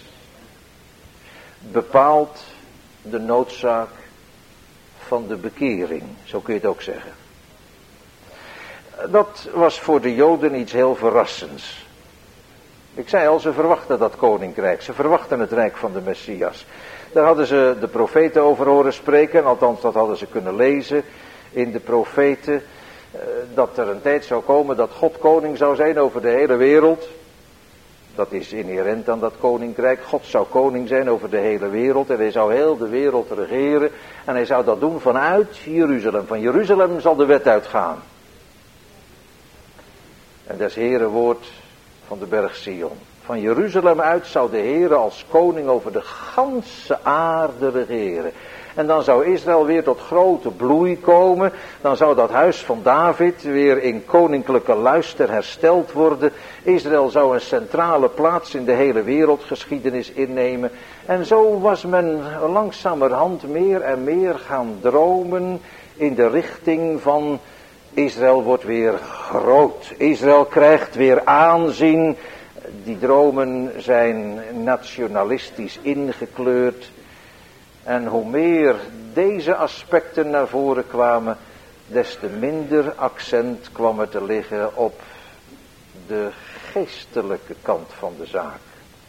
bepaalt de noodzaak van de bekering. Zo kun je het ook zeggen. Dat was voor de Joden iets heel verrassends. Ik zei al, ze verwachten dat koninkrijk. Ze verwachten het rijk van de Messias. Daar hadden ze de profeten over horen spreken. Althans, dat hadden ze kunnen lezen in de profeten. Dat er een tijd zou komen dat God koning zou zijn over de hele wereld. Dat is inherent aan dat koninkrijk. God zou koning zijn over de hele wereld. En hij zou heel de wereld regeren. En hij zou dat doen vanuit Jeruzalem. Van Jeruzalem zal de wet uitgaan. En des Heeren woord van de berg Sion. Van Jeruzalem uit zou de Heere als koning over de ganse aarde regeren. En dan zou Israël weer tot grote bloei komen. Dan zou dat huis van David weer in koninklijke luister hersteld worden. Israël zou een centrale plaats in de hele wereldgeschiedenis innemen. En zo was men langzamerhand meer en meer gaan dromen in de richting van Israël wordt weer groot. Israël krijgt weer aanzien. Die dromen zijn nationalistisch ingekleurd. En hoe meer deze aspecten naar voren kwamen, des te minder accent kwam er te liggen op de geestelijke kant van de zaak.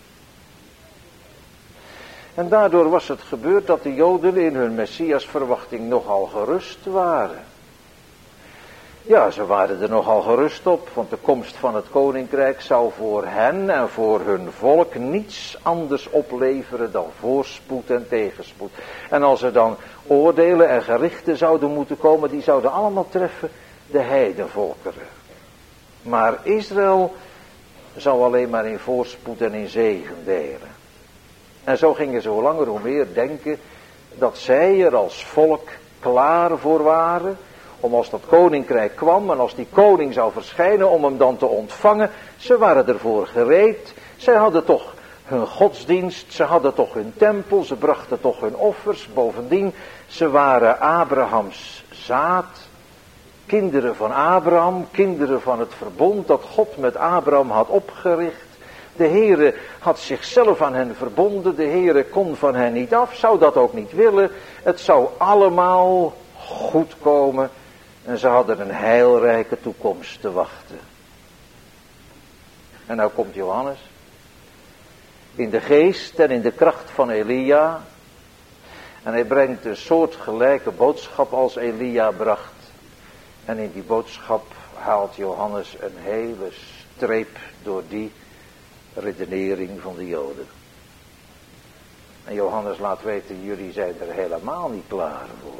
En daardoor was het gebeurd dat de Joden in hun Messiasverwachting nogal gerust waren. Ja, ze waren er nogal gerust op, want de komst van het koninkrijk zou voor hen en voor hun volk niets anders opleveren dan voorspoed en tegenspoed. En als er dan oordelen en gerichten zouden moeten komen, die zouden allemaal treffen de heidenvolkeren. Maar Israël zou alleen maar in voorspoed en in zegen delen. En zo gingen ze hoe langer hoe meer denken dat zij er als volk klaar voor waren, om als dat koninkrijk kwam en als die koning zou verschijnen om hem dan te ontvangen. Ze waren ervoor gereed. Zij hadden toch hun godsdienst. Ze hadden toch hun tempel. Ze brachten toch hun offers. Bovendien, ze waren Abrahams zaad. Kinderen van Abraham. Kinderen van het verbond dat God met Abraham had opgericht. De Heere had zichzelf aan hen verbonden. De Heere kon van hen niet af. Zou dat ook niet willen. Het zou allemaal goed komen en ze hadden een heilrijke toekomst te wachten. En nou komt Johannes in de geest en in de kracht van Elia en hij brengt een soortgelijke boodschap als Elia bracht. En in die boodschap haalt Johannes een hele streep door die redenering van de Joden. En Johannes laat weten, jullie zijn er helemaal niet klaar voor.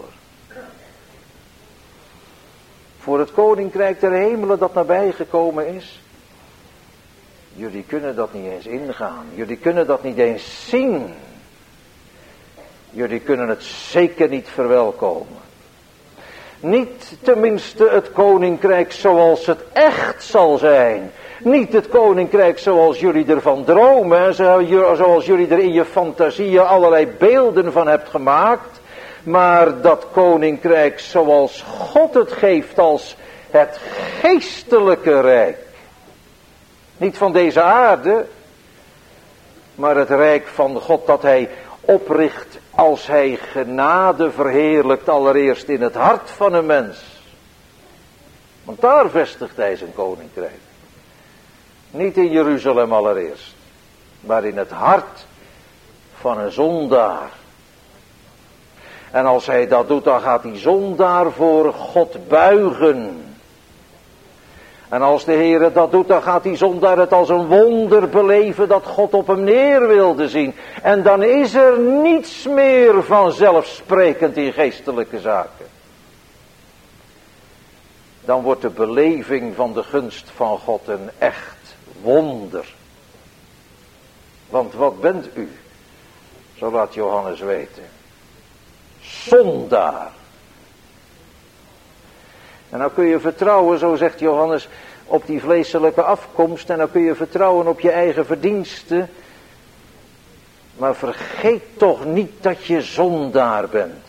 Voor het koninkrijk der hemelen dat nabij gekomen is. Jullie kunnen dat niet eens ingaan. Jullie kunnen dat niet eens zien. Jullie kunnen het zeker niet verwelkomen. Niet tenminste het koninkrijk zoals het echt zal zijn. Niet het koninkrijk zoals jullie ervan dromen. Zoals jullie er in je fantasieën allerlei beelden van hebt gemaakt. Maar dat koninkrijk zoals God het geeft als het geestelijke rijk. Niet van deze aarde. Maar het rijk van God dat hij opricht als hij genade verheerlijkt allereerst in het hart van een mens. Want daar vestigt hij zijn koninkrijk. Niet in Jeruzalem allereerst, maar in het hart van een zondaar. En als hij dat doet, dan gaat die zondaar voor God buigen. En als de Heer dat doet, dan gaat die zondaar het als een wonder beleven dat God op hem neer wilde zien. En dan is er niets meer vanzelfsprekend in geestelijke zaken. Dan wordt de beleving van de gunst van God een echt wonder. Want wat bent u? Zo laat Johannes weten. Zondaar. En dan kun je vertrouwen, zo zegt Johannes, op die vleeselijke afkomst. En dan kun je vertrouwen op je eigen verdiensten. Maar vergeet toch niet dat je zondaar bent.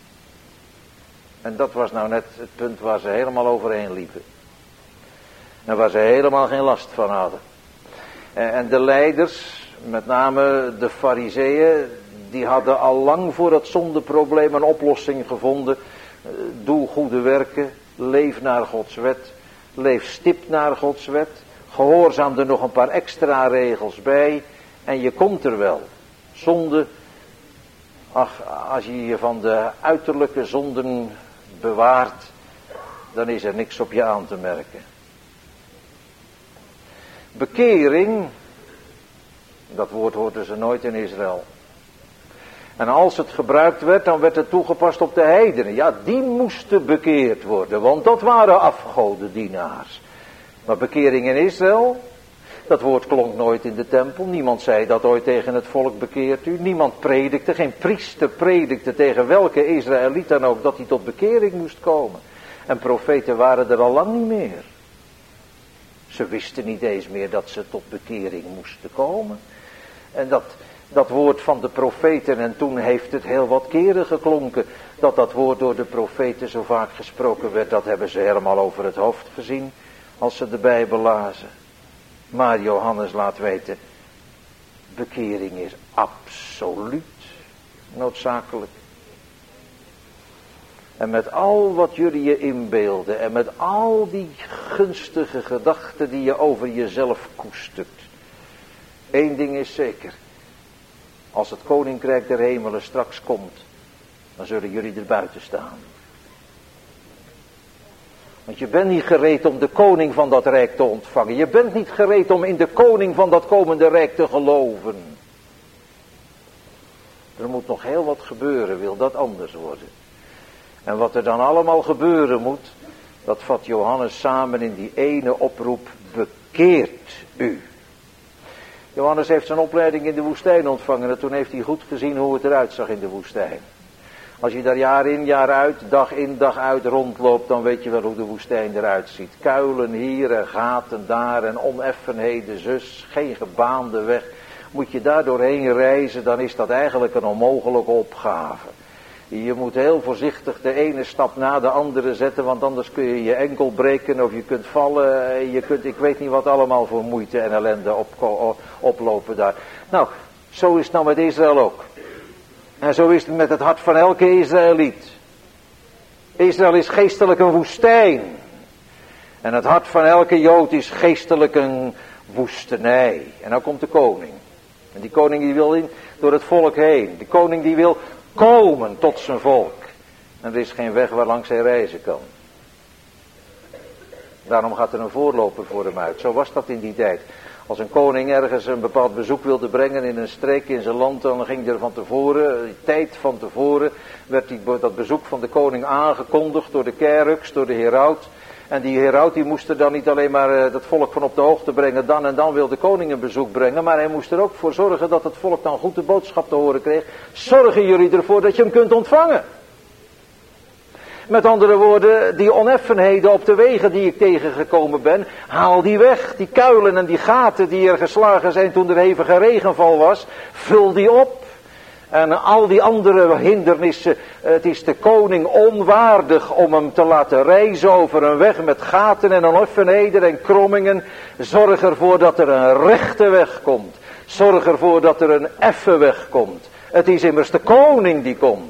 En dat was nou net het punt waar ze helemaal overheen liepen. En waar ze helemaal geen last van hadden. En de leiders, met name de farizeeën, die hadden al lang voor dat zondeprobleem een oplossing gevonden. Doe goede werken, leef naar Gods wet, leef stipt naar Gods wet. Gehoorzaam er nog een paar extra regels bij en je komt er wel. Zonde, ach, als je je van de uiterlijke zonden bewaart, dan is er niks op je aan te merken. Bekering, dat woord hoorden ze nooit in Israël. En als het gebruikt werd, dan werd het toegepast op de heidenen. Ja, die moesten bekeerd worden, want dat waren afgodendienaars. Maar bekering in Israël, dat woord klonk nooit in de tempel. Niemand zei dat ooit tegen het volk, bekeert u. Niemand predikte, geen priester predikte tegen welke Israëliet dan ook dat hij tot bekering moest komen. En profeten waren er al lang niet meer. Ze wisten niet eens meer dat ze tot bekering moesten komen. En dat, dat woord van de profeten, en toen heeft het heel wat keren geklonken, dat dat woord door de profeten zo vaak gesproken werd, dat hebben ze helemaal over het hoofd gezien, als ze de Bijbel lazen. Maar Johannes laat weten, bekering is absoluut noodzakelijk. En met al wat jullie je inbeelden en met al die gunstige gedachten die je over jezelf koestert. Eén ding is zeker. Als het koninkrijk der hemelen straks komt, dan zullen jullie er buiten staan. Want je bent niet gereed om de koning van dat rijk te ontvangen. Je bent niet gereed om in de koning van dat komende rijk te geloven. Er moet nog heel wat gebeuren, wil dat anders worden. En wat er dan allemaal gebeuren moet, dat vat Johannes samen in die ene oproep, bekeert u. Johannes heeft zijn opleiding in de woestijn ontvangen en toen heeft hij goed gezien hoe het eruit zag in de woestijn. Als je daar jaar in, jaar uit, dag in, dag uit rondloopt, dan weet je wel hoe de woestijn eruit ziet. Kuilen hier en gaten daar en oneffenheden zus, geen gebaande weg. Moet je daar doorheen reizen, dan is dat eigenlijk een onmogelijke opgave. Je moet heel voorzichtig de ene stap na de andere zetten, want anders kun je je enkel breken of je kunt vallen. Je kunt, ik weet niet wat allemaal voor moeite en ellende op, oplopen daar. Nou, zo is het nou met Israël ook. En zo is het met het hart van elke Israëliet. Israël is geestelijk een woestijn. En het hart van elke Jood is geestelijk een woestenij. En dan komt de koning. En die koning die wil in, door het volk heen. De koning die wil komen tot zijn volk. En er is geen weg waar langs hij reizen kan. Daarom gaat er een voorloper voor hem uit. Zo was dat in die tijd. Als een koning ergens een bepaald bezoek wilde brengen in een streek in zijn land, dan ging er van tevoren, tijd van tevoren, werd die, dat bezoek van de koning aangekondigd door de kerux, door de heraut. En die heraut die moest er dan niet alleen maar het volk van op de hoogte brengen, dan en dan wil de koning een bezoek brengen, maar hij moest er ook voor zorgen dat het volk dan goed de boodschap te horen kreeg. Zorgen jullie ervoor dat je hem kunt ontvangen. Met andere woorden, die oneffenheden op de wegen die ik tegengekomen ben, haal die weg. Die kuilen en die gaten die er geslagen zijn toen er hevige regenval was, vul die op. En al die andere hindernissen, het is de koning onwaardig om hem te laten reizen over een weg met gaten en oneffenheden en krommingen. Zorg ervoor dat er een rechte weg komt. Zorg ervoor dat er een effen weg komt. Het is immers de koning die komt.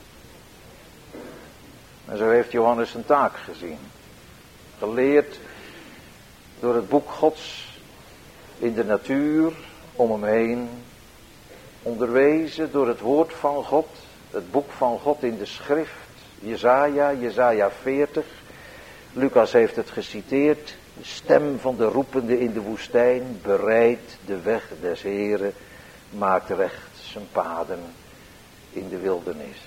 En zo heeft Johannes een taak gezien. Geleerd door het boek Gods in de natuur om hem heen. Onderwezen door het woord van God, het boek van God in de schrift. Jesaja, Jesaja veertig. Lucas heeft het geciteerd. De stem van de roepende in de woestijn. Bereid de weg des Heren. Maakt recht zijn paden in de wildernis.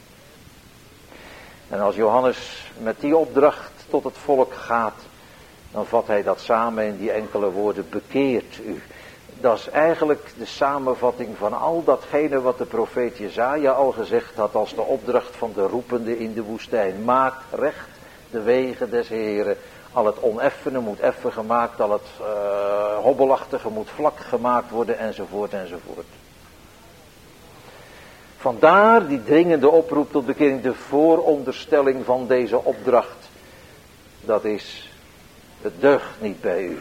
En als Johannes met die opdracht tot het volk gaat, dan vat hij dat samen in die enkele woorden, bekeert u. Dat is eigenlijk de samenvatting van al datgene wat de profeet Jesaja al gezegd had als de opdracht van de roepende in de woestijn. Maak recht de wegen des Heren. Al het oneffene moet effen gemaakt, al het uh, hobbelachtige moet vlak gemaakt worden, enzovoort, enzovoort. Vandaar die dringende oproep tot bekering, de vooronderstelling van deze opdracht. Dat is, het deugt niet bij u.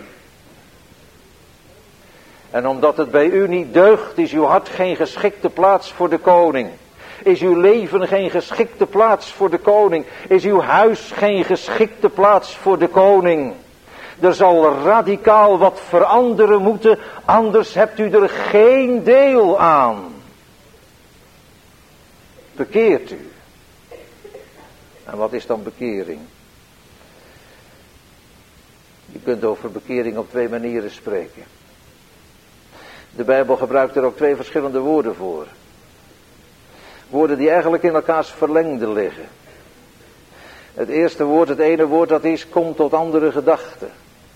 En omdat het bij u niet deugt, is uw hart geen geschikte plaats voor de koning. Is uw leven geen geschikte plaats voor de koning. Is uw huis geen geschikte plaats voor de koning. Er zal radicaal wat veranderen moeten, anders hebt u er geen deel aan. Bekeert u. En wat is dan bekering? Je kunt over bekering op twee manieren spreken. De Bijbel gebruikt er ook twee verschillende woorden voor. Woorden die eigenlijk in elkaars verlengde liggen. Het eerste woord, het ene woord, dat is, kom tot andere gedachten.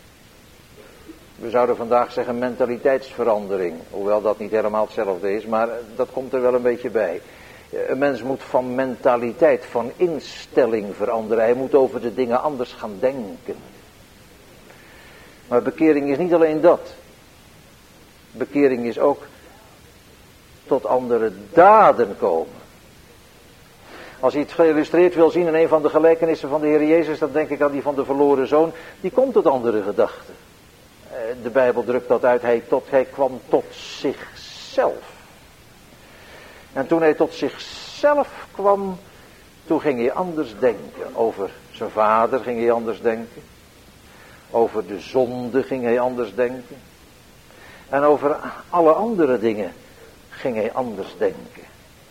We zouden vandaag zeggen mentaliteitsverandering. Hoewel dat niet helemaal hetzelfde is, maar dat komt er wel een beetje bij. Een mens moet van mentaliteit, van instelling veranderen. Hij moet over de dingen anders gaan denken. Maar bekering is niet alleen dat. Bekering is ook tot andere daden komen. Als je het geïllustreerd wil zien in een van de gelijkenissen van de Heer Jezus, dan denk ik aan die van de verloren zoon. Die komt tot andere gedachten. De Bijbel drukt dat uit. Hij, tot, hij kwam tot zichzelf. En toen hij tot zichzelf kwam, toen ging hij anders denken. Over zijn vader ging hij anders denken. Over de zonde ging hij anders denken. En over alle andere dingen ging hij anders denken.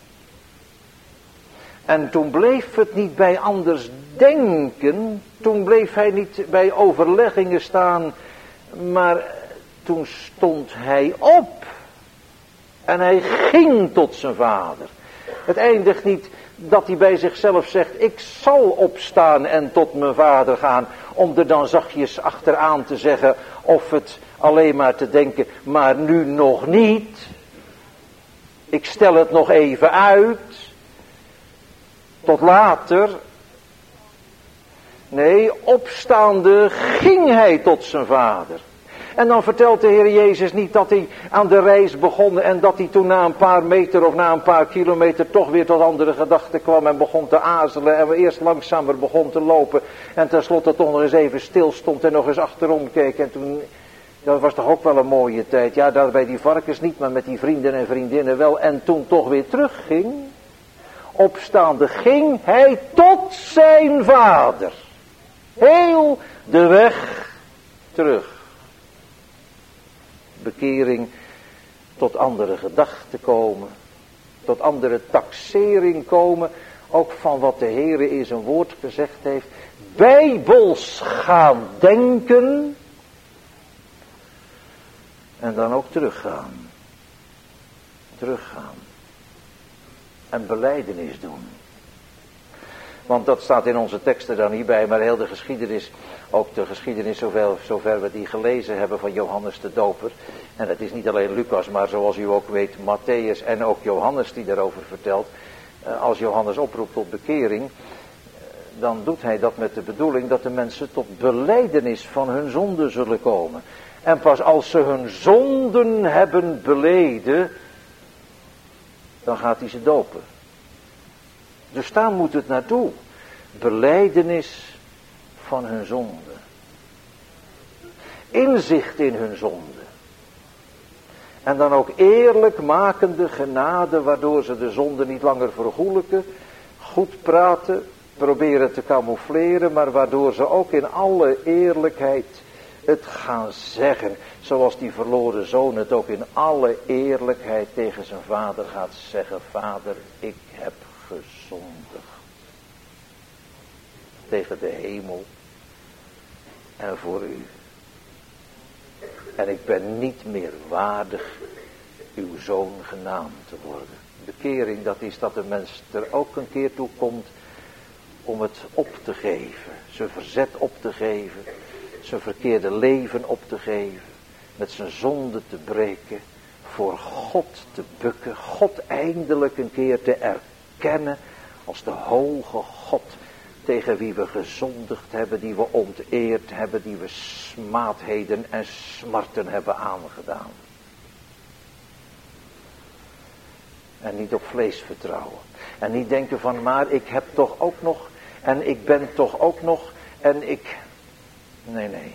En toen bleef het niet bij anders denken. Toen bleef hij niet bij overleggingen staan. Maar toen stond hij op. En hij ging tot zijn vader. Het eindigt niet dat hij bij zichzelf zegt, ik zal opstaan en tot mijn vader gaan. Om er dan zachtjes achteraan te zeggen, of het alleen maar te denken, maar nu nog niet. Ik stel het nog even uit. Tot later. Nee, opstaande ging hij tot zijn vader. En dan vertelt de Heer Jezus niet dat hij aan de reis begon en dat hij toen na een paar meter of na een paar kilometer toch weer tot andere gedachten kwam en begon te aarzelen en eerst langzamer begon te lopen en tenslotte toch nog eens even stil stond en nog eens achterom keek en toen, dat was toch ook wel een mooie tijd, ja daar bij die varkens niet, maar met die vrienden en vriendinnen wel en toen toch weer terugging. opstaande ging hij tot zijn vader. Heel de weg terug. Bekering, tot andere gedachten komen. Tot andere taxering komen. Ook van wat de Heere in zijn woord gezegd heeft. Bijbels gaan denken. En dan ook teruggaan. Teruggaan. En belijdenis doen. Want dat staat in onze teksten dan niet bij, maar heel de geschiedenis, ook de geschiedenis zover, zover we die gelezen hebben van Johannes de Doper. En het is niet alleen Lucas, maar zoals u ook weet, Matthäus en ook Johannes die daarover vertelt. Als Johannes oproept tot bekering, dan doet hij dat met de bedoeling dat de mensen tot belijdenis van hun zonden zullen komen. En pas als ze hun zonden hebben beleden, dan gaat hij ze dopen. Dus daar moet het naartoe. Belijdenis van hun zonde. Inzicht in hun zonde. En dan ook eerlijk makende genade, waardoor ze de zonde niet langer vergoelijken, goed praten, proberen te camoufleren, maar waardoor ze ook in alle eerlijkheid het gaan zeggen. Zoals die verloren zoon het ook in alle eerlijkheid tegen zijn vader gaat zeggen. Vader, ik heb gezondigd. Tegen de hemel en voor u. En ik ben niet meer waardig uw zoon genaamd te worden. Bekering, dat is dat de mens er ook een keer toe komt om het op te geven. Zijn verzet op te geven. Zijn verkeerde leven op te geven. Met zijn zonde te breken. Voor God te bukken. God eindelijk een keer te erkennen als de hoge God. Tegen wie we gezondigd hebben, die we onteerd hebben, die we smaadheden en smarten hebben aangedaan. En niet op vlees vertrouwen. En niet denken van, maar ik heb toch ook nog, en ik ben toch ook nog, en ik... Nee, nee.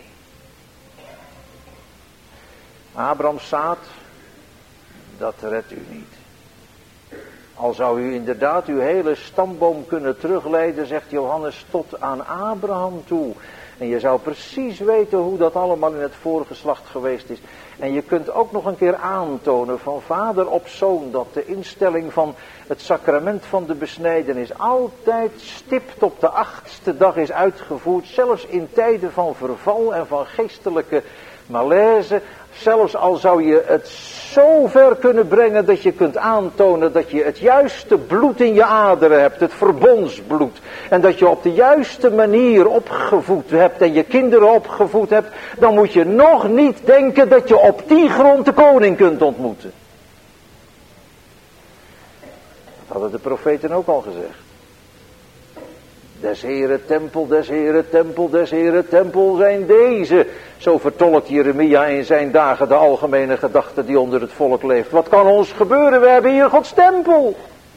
Abrahams zaad, dat redt u niet. Al zou u inderdaad uw hele stamboom kunnen terugleiden, zegt Johannes, tot aan Abraham toe. En je zou precies weten hoe dat allemaal in het voorgeslacht geweest is. En je kunt ook nog een keer aantonen van vader op zoon, dat de instelling van het sacrament van de besnijdenis altijd stipt op de achtste dag is uitgevoerd. Zelfs in tijden van verval en van geestelijke malaise. Zelfs al zou je het zo ver kunnen brengen dat je kunt aantonen dat je het juiste bloed in je aderen hebt, het verbondsbloed. En dat je op de juiste manier opgevoed hebt en je kinderen opgevoed hebt, dan moet je nog niet denken dat je op die grond de koning kunt ontmoeten. Dat hadden de profeten ook al gezegd. Des Heere tempel, des Heere tempel, des Heere tempel zijn deze. Zo vertolkt Jeremia in zijn dagen de algemene gedachte die onder het volk leeft. Wat kan ons gebeuren? We hebben hier Gods tempel.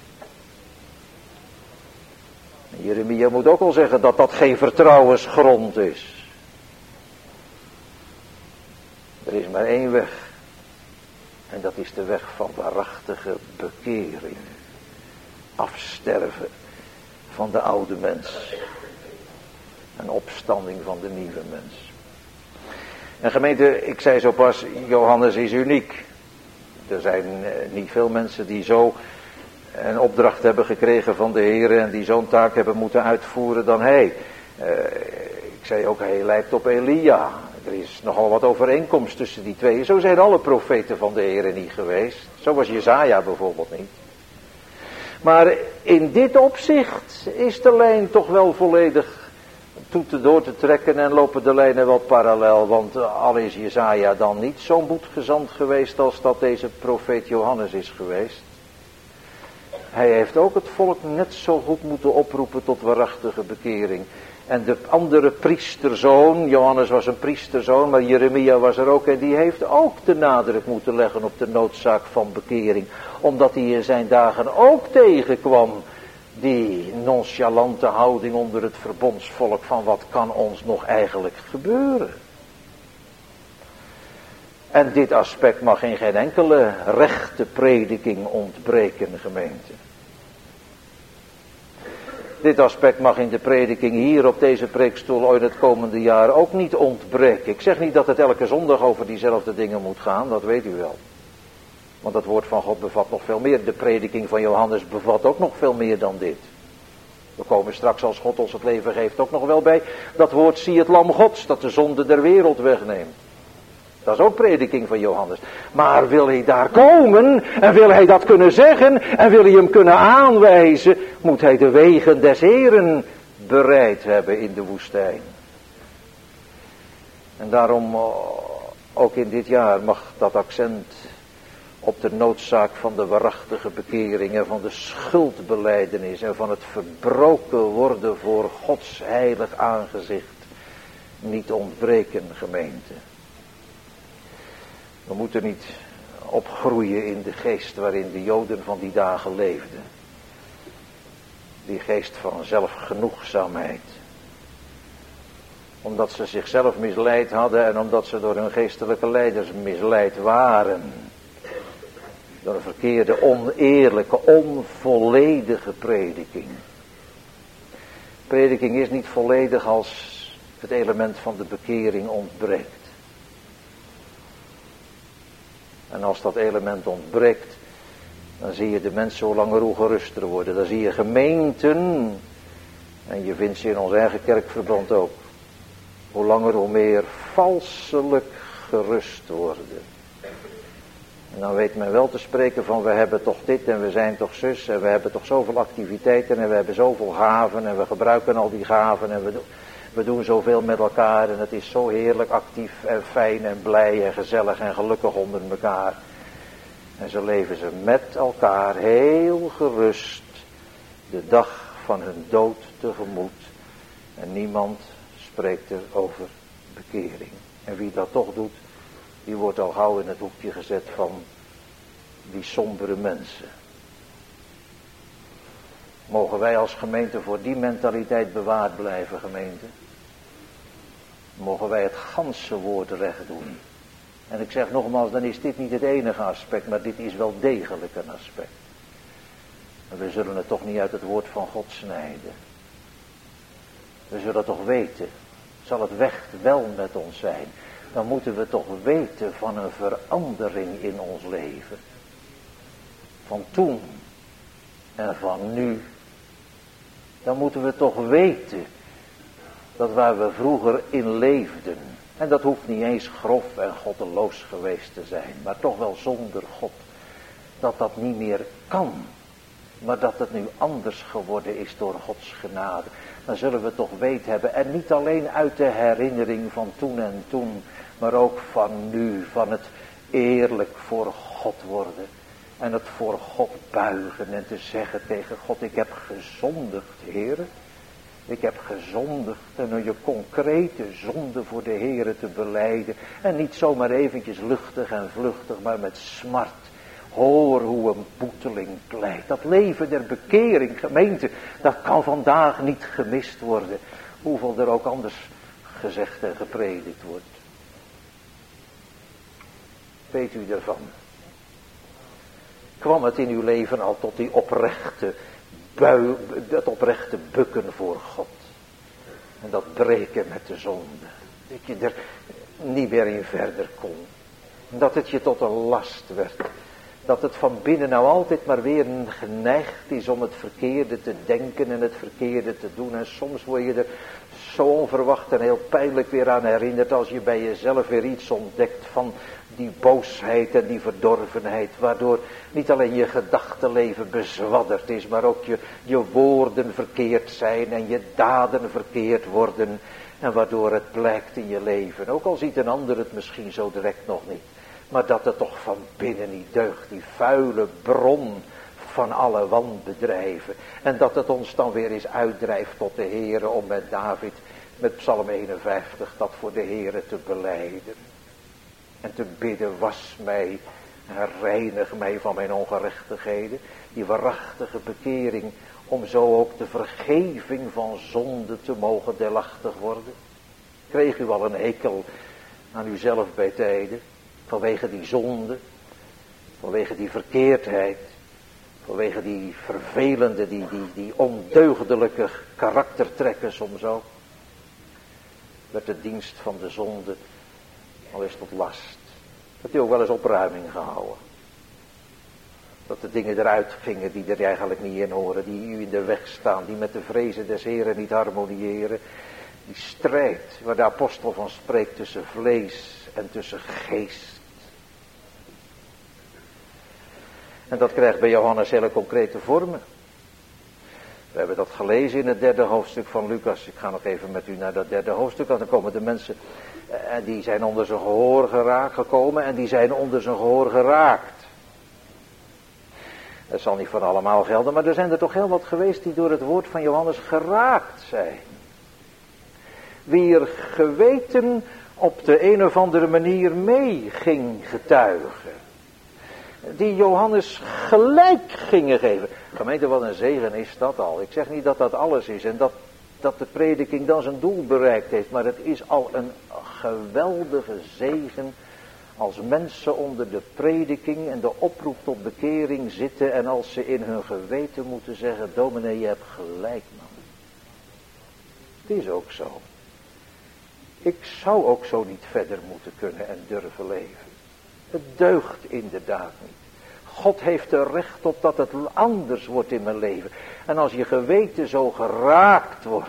Jeremia moet ook al zeggen dat dat geen vertrouwensgrond is. Er is maar één weg. En dat is de weg van waarachtige bekering. Afsterven van de oude mens. En opstanding van de nieuwe mens. En gemeente, ik zei zo pas, Johannes is uniek. Er zijn niet veel mensen die zo een opdracht hebben gekregen van de Heer en die zo'n taak hebben moeten uitvoeren dan hij. Uh, ik zei ook, hij lijkt op Elia. Er is nogal wat overeenkomst tussen die twee. Zo zijn alle profeten van de Heer niet geweest. Zo was Jesaja bijvoorbeeld niet. Maar in dit opzicht is de lijn toch wel volledig toe te door te trekken en lopen de lijnen wel parallel. Want al is Jesaja dan niet zo moedgezand geweest als dat deze profeet Johannes is geweest. Hij heeft ook het volk net zo goed moeten oproepen tot waarachtige bekering. En de andere priesterzoon, Johannes was een priesterzoon, maar Jeremia was er ook. En die heeft ook de nadruk moeten leggen op de noodzaak van bekering. Omdat hij in zijn dagen ook tegenkwam die nonchalante houding onder het verbondsvolk van wat kan ons nog eigenlijk gebeuren. En dit aspect mag in geen enkele rechte prediking ontbreken, gemeente. Dit aspect mag in de prediking hier op deze preekstoel in het komende jaar ook niet ontbreken. Ik zeg niet dat het elke zondag over diezelfde dingen moet gaan, dat weet u wel. Want het woord van God bevat nog veel meer. De prediking van Johannes bevat ook nog veel meer dan dit. We komen straks, als God ons het leven geeft, ook nog wel bij dat woord: zie het lam Gods, dat de zonde der wereld wegneemt. Dat is ook prediking van Johannes. Maar wil hij daar komen en wil hij dat kunnen zeggen en wil hij hem kunnen aanwijzen, moet hij de wegen des Heren bereid hebben in de woestijn. En daarom ook in dit jaar mag dat accent op de noodzaak van de waarachtige bekering en van de schuldbelijdenis en van het verbroken worden voor Gods heilig aangezicht niet ontbreken, gemeente. We moeten niet opgroeien in de geest waarin de Joden van die dagen leefden. Die geest van zelfgenoegzaamheid. Omdat ze zichzelf misleid hadden en omdat ze door hun geestelijke leiders misleid waren. Door een verkeerde, oneerlijke, onvolledige prediking. Prediking is niet volledig als het element van de bekering ontbreekt. En als dat element ontbreekt, dan zie je de mensen hoe langer hoe geruster worden. Dan zie je gemeenten, en je vindt ze in ons eigen kerkverband ook, hoe langer hoe meer valselijk gerust worden. En dan weet men wel te spreken van: we hebben toch dit en we zijn toch zus en we hebben toch zoveel activiteiten en we hebben zoveel gaven en we gebruiken al die gaven en we, do- we doen zoveel met elkaar en het is zo heerlijk actief en fijn en blij en gezellig en gelukkig onder elkaar. En zo leven ze met elkaar heel gerust de dag van hun dood tegemoet en niemand spreekt er over bekering. En wie dat toch doet, die wordt al gauw in het hoekje gezet van die sombere mensen. Mogen wij als gemeente voor die mentaliteit bewaard blijven, gemeente? Mogen wij het ganse woord recht doen? En ik zeg nogmaals, dan is dit niet het enige aspect, maar dit is wel degelijk een aspect. En we zullen het toch niet uit het woord van God snijden. We zullen toch weten, zal het weg wel met ons zijn, dan moeten we toch weten van een verandering in ons leven. Van toen en van nu. Dan moeten we toch weten dat waar we vroeger in leefden, en dat hoeft niet eens grof en goddeloos geweest te zijn, maar toch wel zonder God, dat dat niet meer kan, maar dat het nu anders geworden is door Gods genade. Dan zullen we toch weet hebben, en niet alleen uit de herinnering van toen en toen, maar ook van nu, van het eerlijk voor God worden. En het voor God buigen en te zeggen tegen God: ik heb gezondigd, Heere. Ik heb gezondigd, en je concrete zonde voor de Heere te belijden. En niet zomaar eventjes luchtig en vluchtig, maar met smart. Hoor hoe een boeteling pleit. Dat leven der bekering, gemeente, dat kan vandaag niet gemist worden. Hoeveel er ook anders gezegd en gepredikt wordt. Weet u ervan? Kwam het in uw leven al tot die oprechte bui, dat oprechte bukken voor God? En dat breken met de zonde. Dat je er niet meer in verder kon. Dat het je tot een last werd. Dat het van binnen nou altijd maar weer geneigd is om het verkeerde te denken en het verkeerde te doen. En soms word je er zo onverwacht en heel pijnlijk weer aan herinnerd als je bij jezelf weer iets ontdekt van die boosheid en die verdorvenheid. Waardoor niet alleen je gedachtenleven bezwadderd is, maar ook je, je woorden verkeerd zijn en je daden verkeerd worden. En waardoor het blijkt in je leven, ook al ziet een ander het misschien zo direct nog niet, maar dat het toch van binnen niet deugt, die vuile bron van alle wanbedrijven. En dat het ons dan weer eens uitdrijft tot de Heere om met David, met Psalm eenenvijftig, dat voor de Heere te belijden. En te bidden: was mij en reinig mij van mijn ongerechtigheden. Die waarachtige bekering, om zo ook de vergeving van zonde te mogen deelachtig worden. Kreeg u al een hekel aan uzelf bij tijden? Vanwege die zonde, vanwege die verkeerdheid, Vanwege die vervelende, die, die, die ondeugdelijke karaktertrekken soms ook. Werd de dienst van de zonde al eens tot last. Dat u ook wel eens opruiming gehouden. Dat de dingen eruit gingen die er eigenlijk niet in horen. Die u in de weg staan. Die met de vrezen des Heren niet harmoniëren. Die strijd waar de apostel van spreekt tussen vlees en tussen geest. En dat krijgt bij Johannes hele concrete vormen. We hebben dat gelezen in het derde hoofdstuk van Lucas. Ik ga nog even met u naar dat derde hoofdstuk. Want dan komen de mensen en die zijn onder zijn gehoor geraakt gekomen. En die zijn onder zijn gehoor geraakt. Dat zal niet voor allemaal gelden. Maar er zijn er toch heel wat geweest die door het woord van Johannes geraakt zijn. Wie er geweten op de een of andere manier mee ging getuigen. Die Johannes gelijk gingen geven. Gemeente, wat een zegen is dat al. Ik zeg niet dat dat alles is en dat, dat de prediking dan zijn doel bereikt heeft. Maar het is al een geweldige zegen als mensen onder de prediking en de oproep tot bekering zitten. En als ze in hun geweten moeten zeggen, dominee, je hebt gelijk, man. Het is ook zo. Ik zou ook zo niet verder moeten kunnen en durven leven. Het deugt inderdaad niet. God heeft er recht op dat het anders wordt in mijn leven. En als je geweten zo geraakt wordt,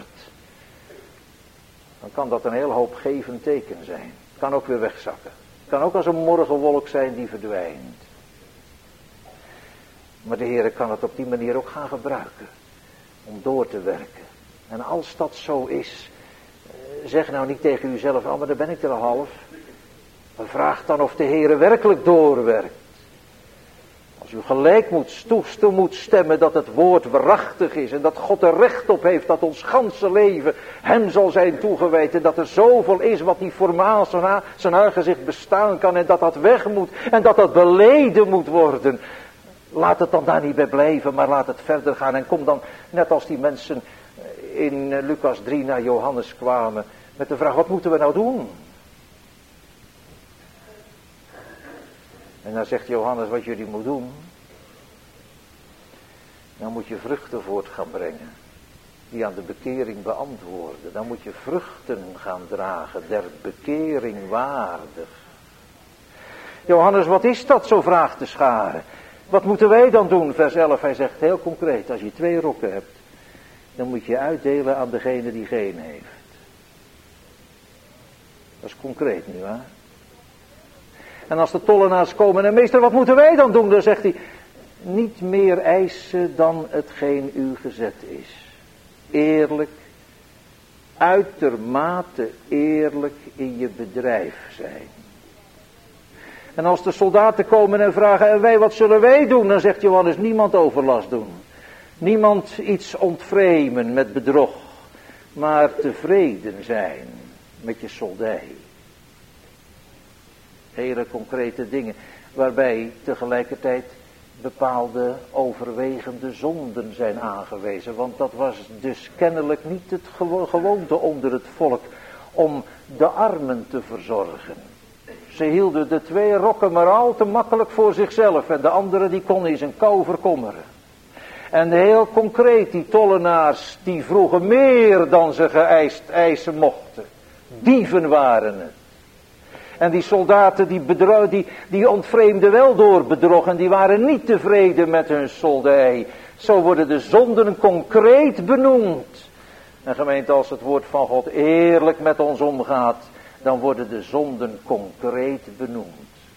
dan kan dat een heel hoopgevend teken zijn. Het kan ook weer wegzakken. Het kan ook als een morgenwolk zijn die verdwijnt. Maar de Heer kan het op die manier ook gaan gebruiken. Om door te werken. En als dat zo is, zeg nou niet tegen uzelf, oh maar dan ben ik er al half. Maar vraag dan of de Heer werkelijk doorwerkt. Als u gelijk moet, toestem moet stemmen dat het woord waarachtig is. En dat God er recht op heeft dat ons ganse leven hem zal zijn toegewijd. En dat er zoveel is wat niet formaal zijn aangezicht bestaan kan. En dat dat weg moet. En dat dat beleden moet worden. Laat het dan daar niet bij blijven, maar laat het verder gaan. En kom dan, net als die mensen in Lucas drie naar Johannes kwamen. Met de vraag, wat moeten we nou doen? En dan zegt Johannes, wat jullie moeten doen. Dan moet je vruchten voort gaan brengen. Die aan de bekering beantwoorden. Dan moet je vruchten gaan dragen. Der bekering waardig. Johannes, wat is dat, zo vraagt de schare. Wat moeten wij dan doen? Vers elf, hij zegt heel concreet. Als je twee rokken hebt. Dan moet je uitdelen aan degene die geen heeft. Dat is concreet nu, hè? En als de tollenaars komen en meester, wat moeten wij dan doen? Dan zegt hij, niet meer eisen dan hetgeen u gezet is. Eerlijk, uitermate eerlijk in je bedrijf zijn. En als de soldaten komen en vragen, en wij, wat zullen wij doen? Dan zegt Johannes, niemand overlast doen. Niemand iets ontvremen met bedrog. Maar tevreden zijn met je soldij. Hele concrete dingen, waarbij tegelijkertijd bepaalde overwegende zonden zijn aangewezen. Want dat was dus kennelijk niet het gewo- gewoonte onder het volk om de armen te verzorgen. Ze hielden de twee rokken maar al te makkelijk voor zichzelf en de andere die kon in zijn kou verkommeren. En heel concreet, die tollenaars die vroegen meer dan ze geëist eisen mochten. Dieven waren het. En die soldaten die, bedro- die, die ontvreemden wel door bedrog en die waren niet tevreden met hun soldij. Zo worden de zonden concreet benoemd. En gemeente, als het woord van God eerlijk met ons omgaat, dan worden de zonden concreet benoemd.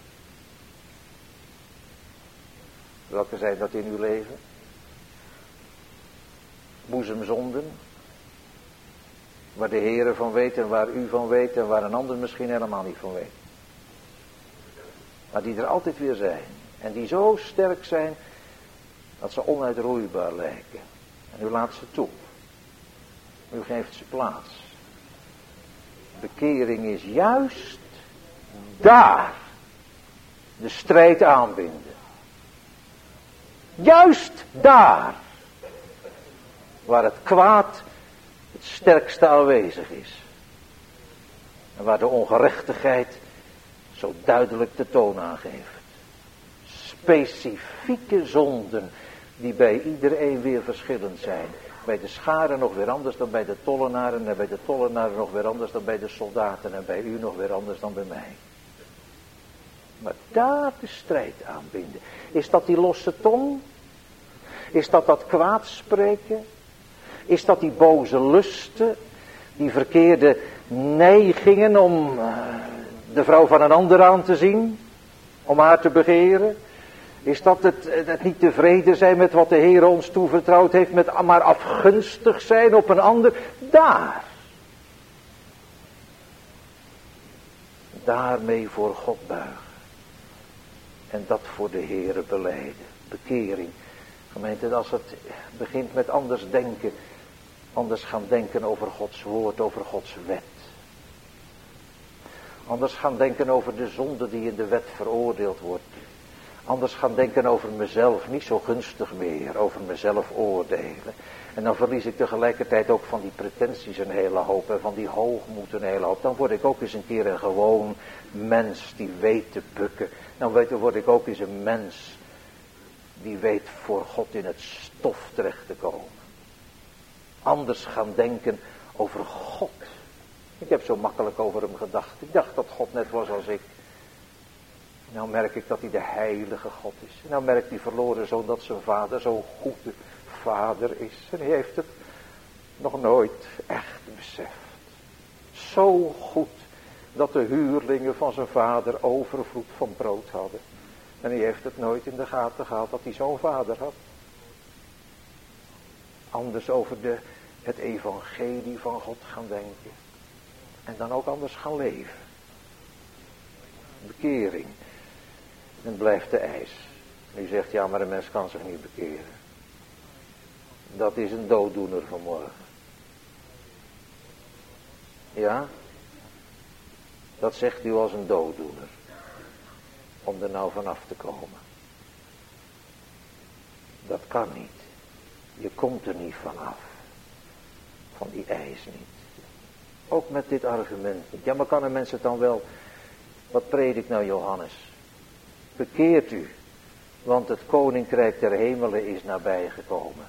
Welke zijn dat in uw leven? Boezemzonden. Waar de Heere van weet en waar u van weet en waar een ander misschien helemaal niet van weet. Maar die er altijd weer zijn. En die zo sterk zijn dat ze onuitroeibaar lijken. En u laat ze toe. U geeft ze plaats. Bekering is juist daar de strijd aanbinden. Juist daar waar het kwaad het sterkste aanwezig is. En waar de ongerechtigheid zo duidelijk de toon aangeeft. Specifieke zonden die bij iedereen weer verschillend zijn. Bij de scharen nog weer anders dan bij de tollenaren en bij de tollenaren nog weer anders dan bij de soldaten en bij u nog weer anders dan bij mij. Maar daar de strijd aan binden. Is dat die losse tong? Is dat dat kwaadspreken? Is dat die boze lusten? Die verkeerde neigingen om uh, de vrouw van een ander aan te zien? Om haar te begeren? Is dat het, het niet tevreden zijn met wat de Heer ons toevertrouwd heeft, met maar afgunstig zijn op een ander? Daar. Daarmee voor God buigen. En dat voor de Heere belijden. Bekering. Gemeente, als het begint met anders denken. Anders gaan denken over Gods woord, over Gods wet. Anders gaan denken over de zonde die in de wet veroordeeld wordt. Anders gaan denken over mezelf, niet zo gunstig meer, over mezelf oordelen. En dan verlies ik tegelijkertijd ook van die pretenties een hele hoop en van die hoogmoed een hele hoop. Dan word ik ook eens een keer een gewoon mens die weet te bukken. Dan word ik ook eens een mens die weet voor God in het stof terecht te komen. Anders gaan denken over God. Ik heb zo makkelijk over hem gedacht. Ik dacht dat God net was als ik. Nou merk ik dat hij de heilige God is. Nou merkt die verloren zoon dat zijn vader zo'n goede vader is. En hij heeft het nog nooit echt beseft. Zo goed dat de huurlingen van zijn vader overvloed van brood hadden. En hij heeft het nooit in de gaten gehad dat hij zo'n vader had. Anders over de, het evangelie van God gaan denken. En dan ook anders gaan leven. Bekering. En blijft de eis. U zegt, ja, maar een mens kan zich niet bekeren. Dat is een dooddoener vanmorgen. Ja? Dat zegt u als een dooddoener. Om er nou vanaf te komen. Dat kan niet. Je komt er niet vanaf. Van die eis niet. Ook met dit argument niet. Ja, maar kan een mens het dan wel... Wat predikt nou Johannes? Bekeert u, want het koninkrijk der hemelen is nabijgekomen.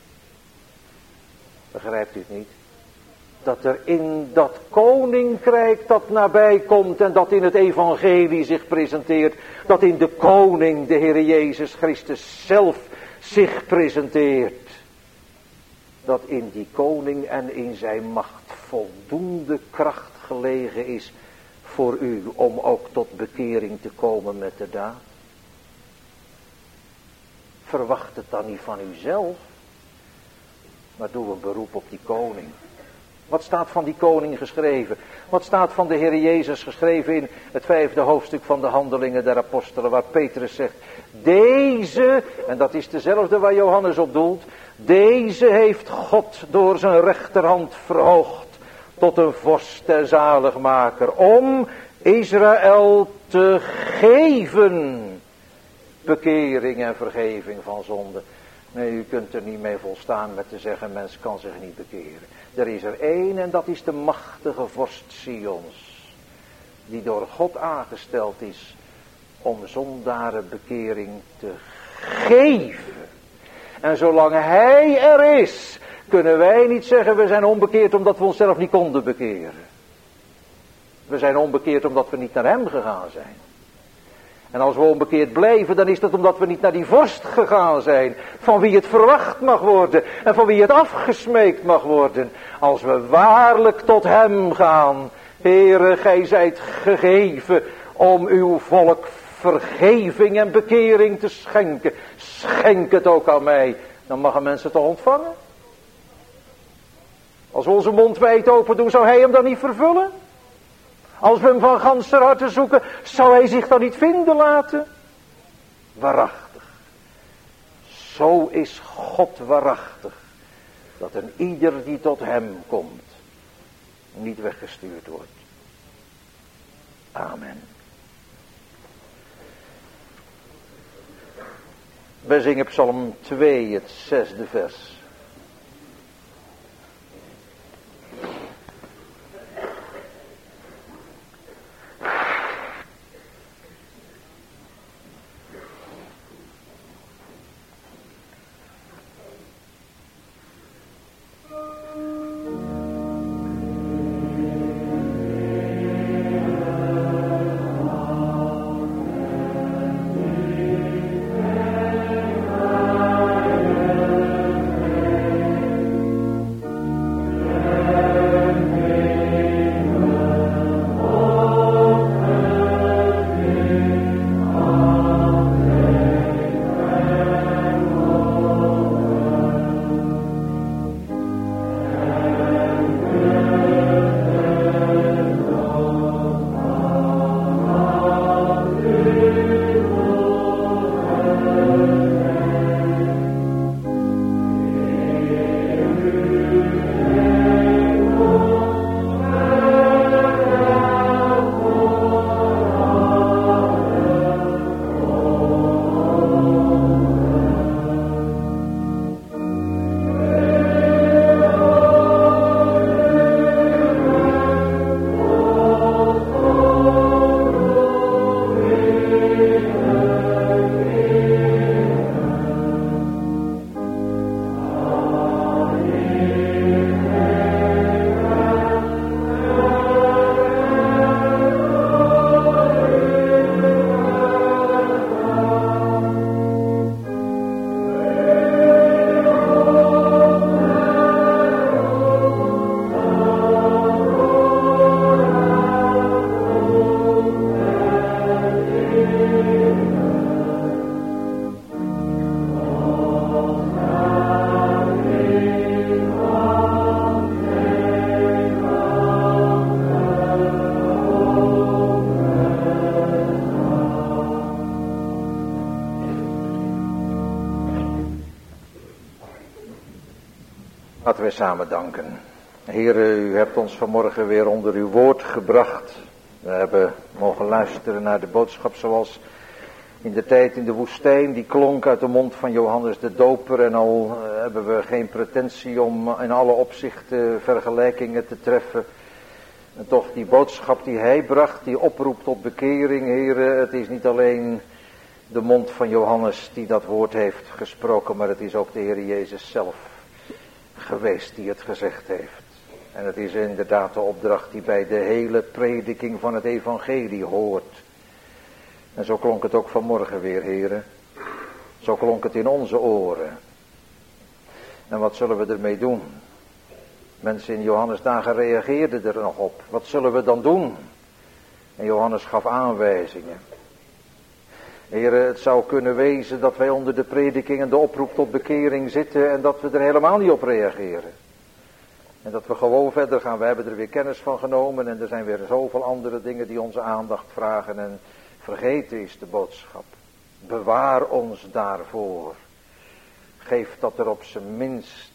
Begrijpt u het niet? Dat er in dat koninkrijk dat nabij komt en dat in het evangelie zich presenteert, dat in de koning, de Heer Jezus Christus zelf zich presenteert. Dat in die koning en in zijn macht voldoende kracht gelegen is voor u om ook tot bekering te komen met de daad. Verwacht het dan niet van uzelf, maar doe een beroep op die koning. Wat staat van die koning geschreven? Wat staat van de Heer Jezus geschreven in het vijfde hoofdstuk van de Handelingen der Apostelen, waar Petrus zegt, deze, en dat is dezelfde waar Johannes op doelt, deze heeft God door zijn rechterhand verhoogd tot een vorst en zaligmaker, om Israël te geven bekering en vergeving van zonde. Nee, u kunt er niet mee volstaan met te zeggen, mens kan zich niet bekeren. Er is er één en dat is de machtige vorst Sions, die door God aangesteld is om zondaren bekering te geven. En zolang hij er is, kunnen wij niet zeggen, we zijn onbekeerd omdat we onszelf niet konden bekeren. We zijn onbekeerd omdat we niet naar hem gegaan zijn. En als we onbekeerd blijven, dan is dat omdat we niet naar die vorst gegaan zijn, van wie het verwacht mag worden en van wie het afgesmeekt mag worden. Als we waarlijk tot hem gaan, Heere, gij zijt gegeven om uw volk vergeving en bekering te schenken. Schenk het ook aan mij, dan mag een mens het toch ontvangen. Als we onze mond wijd open doen, zou hij hem dan niet vervullen? Als we hem van ganser harte zoeken, zou hij zich dan niet vinden laten? Waarachtig. Zo is God waarachtig. Dat een ieder die tot hem komt, niet weggestuurd wordt. Amen. Wij zingen Psalm twee, het zesde vers. Laten we samen danken. Heer, u hebt ons vanmorgen weer onder uw woord gebracht. We hebben mogen luisteren naar de boodschap zoals in de tijd in de woestijn. Die klonk uit de mond van Johannes de Doper. En al hebben we geen pretentie om in alle opzichten vergelijkingen te treffen. En toch die boodschap die hij bracht, die oproep tot bekering. Heer, het is niet alleen de mond van Johannes die dat woord heeft gesproken. Maar het is ook de Heer Jezus zelf geweest die het gezegd heeft. En het is inderdaad de opdracht die bij de hele prediking van het evangelie hoort. En zo klonk het ook vanmorgen weer, heren. Zo klonk het in onze oren. En wat zullen we ermee doen? Mensen in Johannes' dagen reageerden er nog op. Wat zullen we dan doen? En Johannes gaf aanwijzingen. Heren, het zou kunnen wezen dat wij onder de prediking en de oproep tot bekering zitten en dat we er helemaal niet op reageren. En dat we gewoon verder gaan. We hebben er weer kennis van genomen en er zijn weer zoveel andere dingen die onze aandacht vragen. En vergeten is de boodschap. Bewaar ons daarvoor. Geef dat er op zijn minst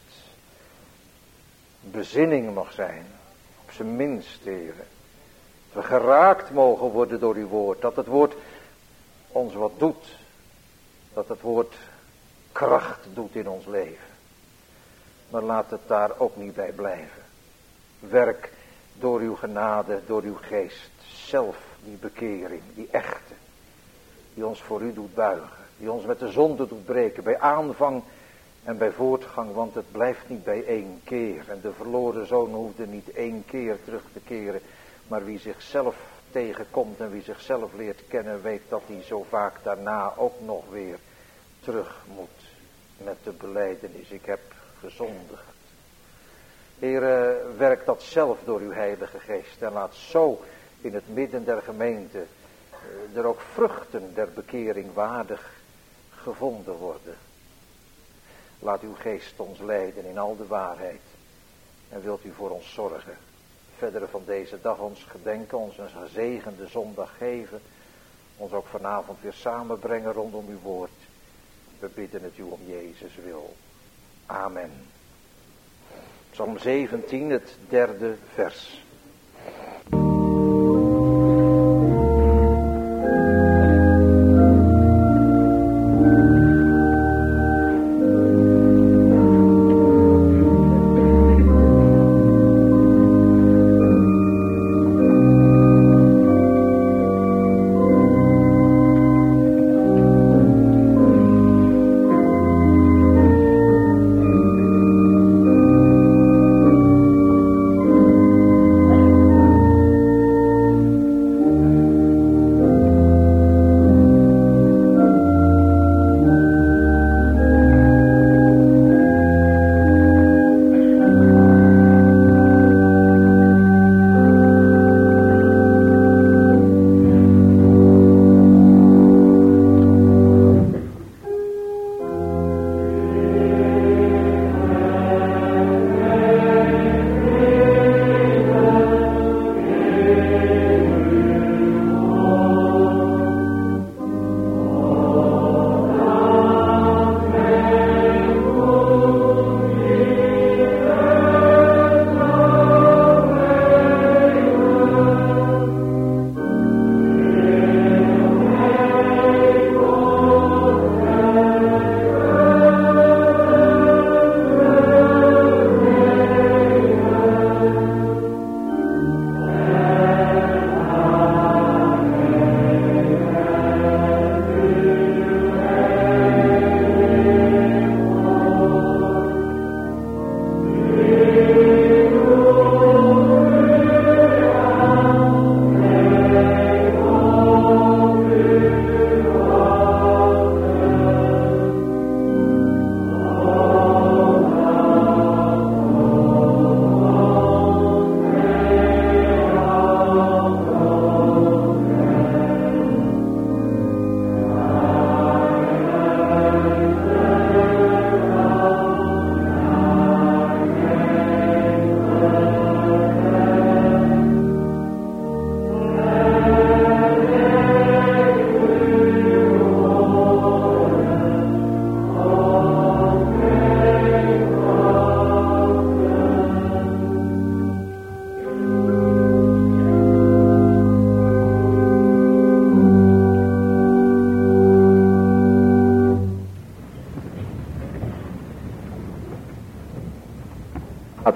bezinning mag zijn. Op zijn minst, heren. Dat we geraakt mogen worden door uw woord. Dat het woord ons wat doet. Dat het woord kracht doet in ons leven. Maar laat het daar ook niet bij blijven. Werk door uw genade, door uw geest. Zelf die bekering, die echte. Die ons voor u doet buigen. Die ons met de zonde doet breken. Bij aanvang en bij voortgang. Want het blijft niet bij één keer. En de verloren zoon hoefde niet één keer terug te keren. Maar wie zichzelf tegenkomt en wie zichzelf leert kennen, weet dat hij zo vaak daarna ook nog weer terug moet. Met de belijdenis. Ik heb gezondigd. Heere, werk dat zelf door uw heilige geest. En laat zo in het midden der gemeente er ook vruchten der bekering waardig gevonden worden. Laat uw geest ons leiden in al de waarheid. En wilt u voor ons zorgen. Verder van deze dag ons gedenken, ons een gezegende zondag geven. Ons ook vanavond weer samenbrengen rondom uw woord. We bidden het u om Jezus wil. Amen. Psalm zeventien, het derde vers.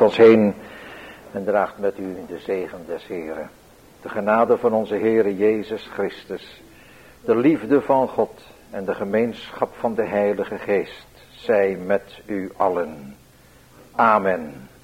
ons heen en draagt met u de zegen des Heren. De genade van onze Heere Jezus Christus, de liefde van God en de gemeenschap van de Heilige Geest zij met u allen. Amen.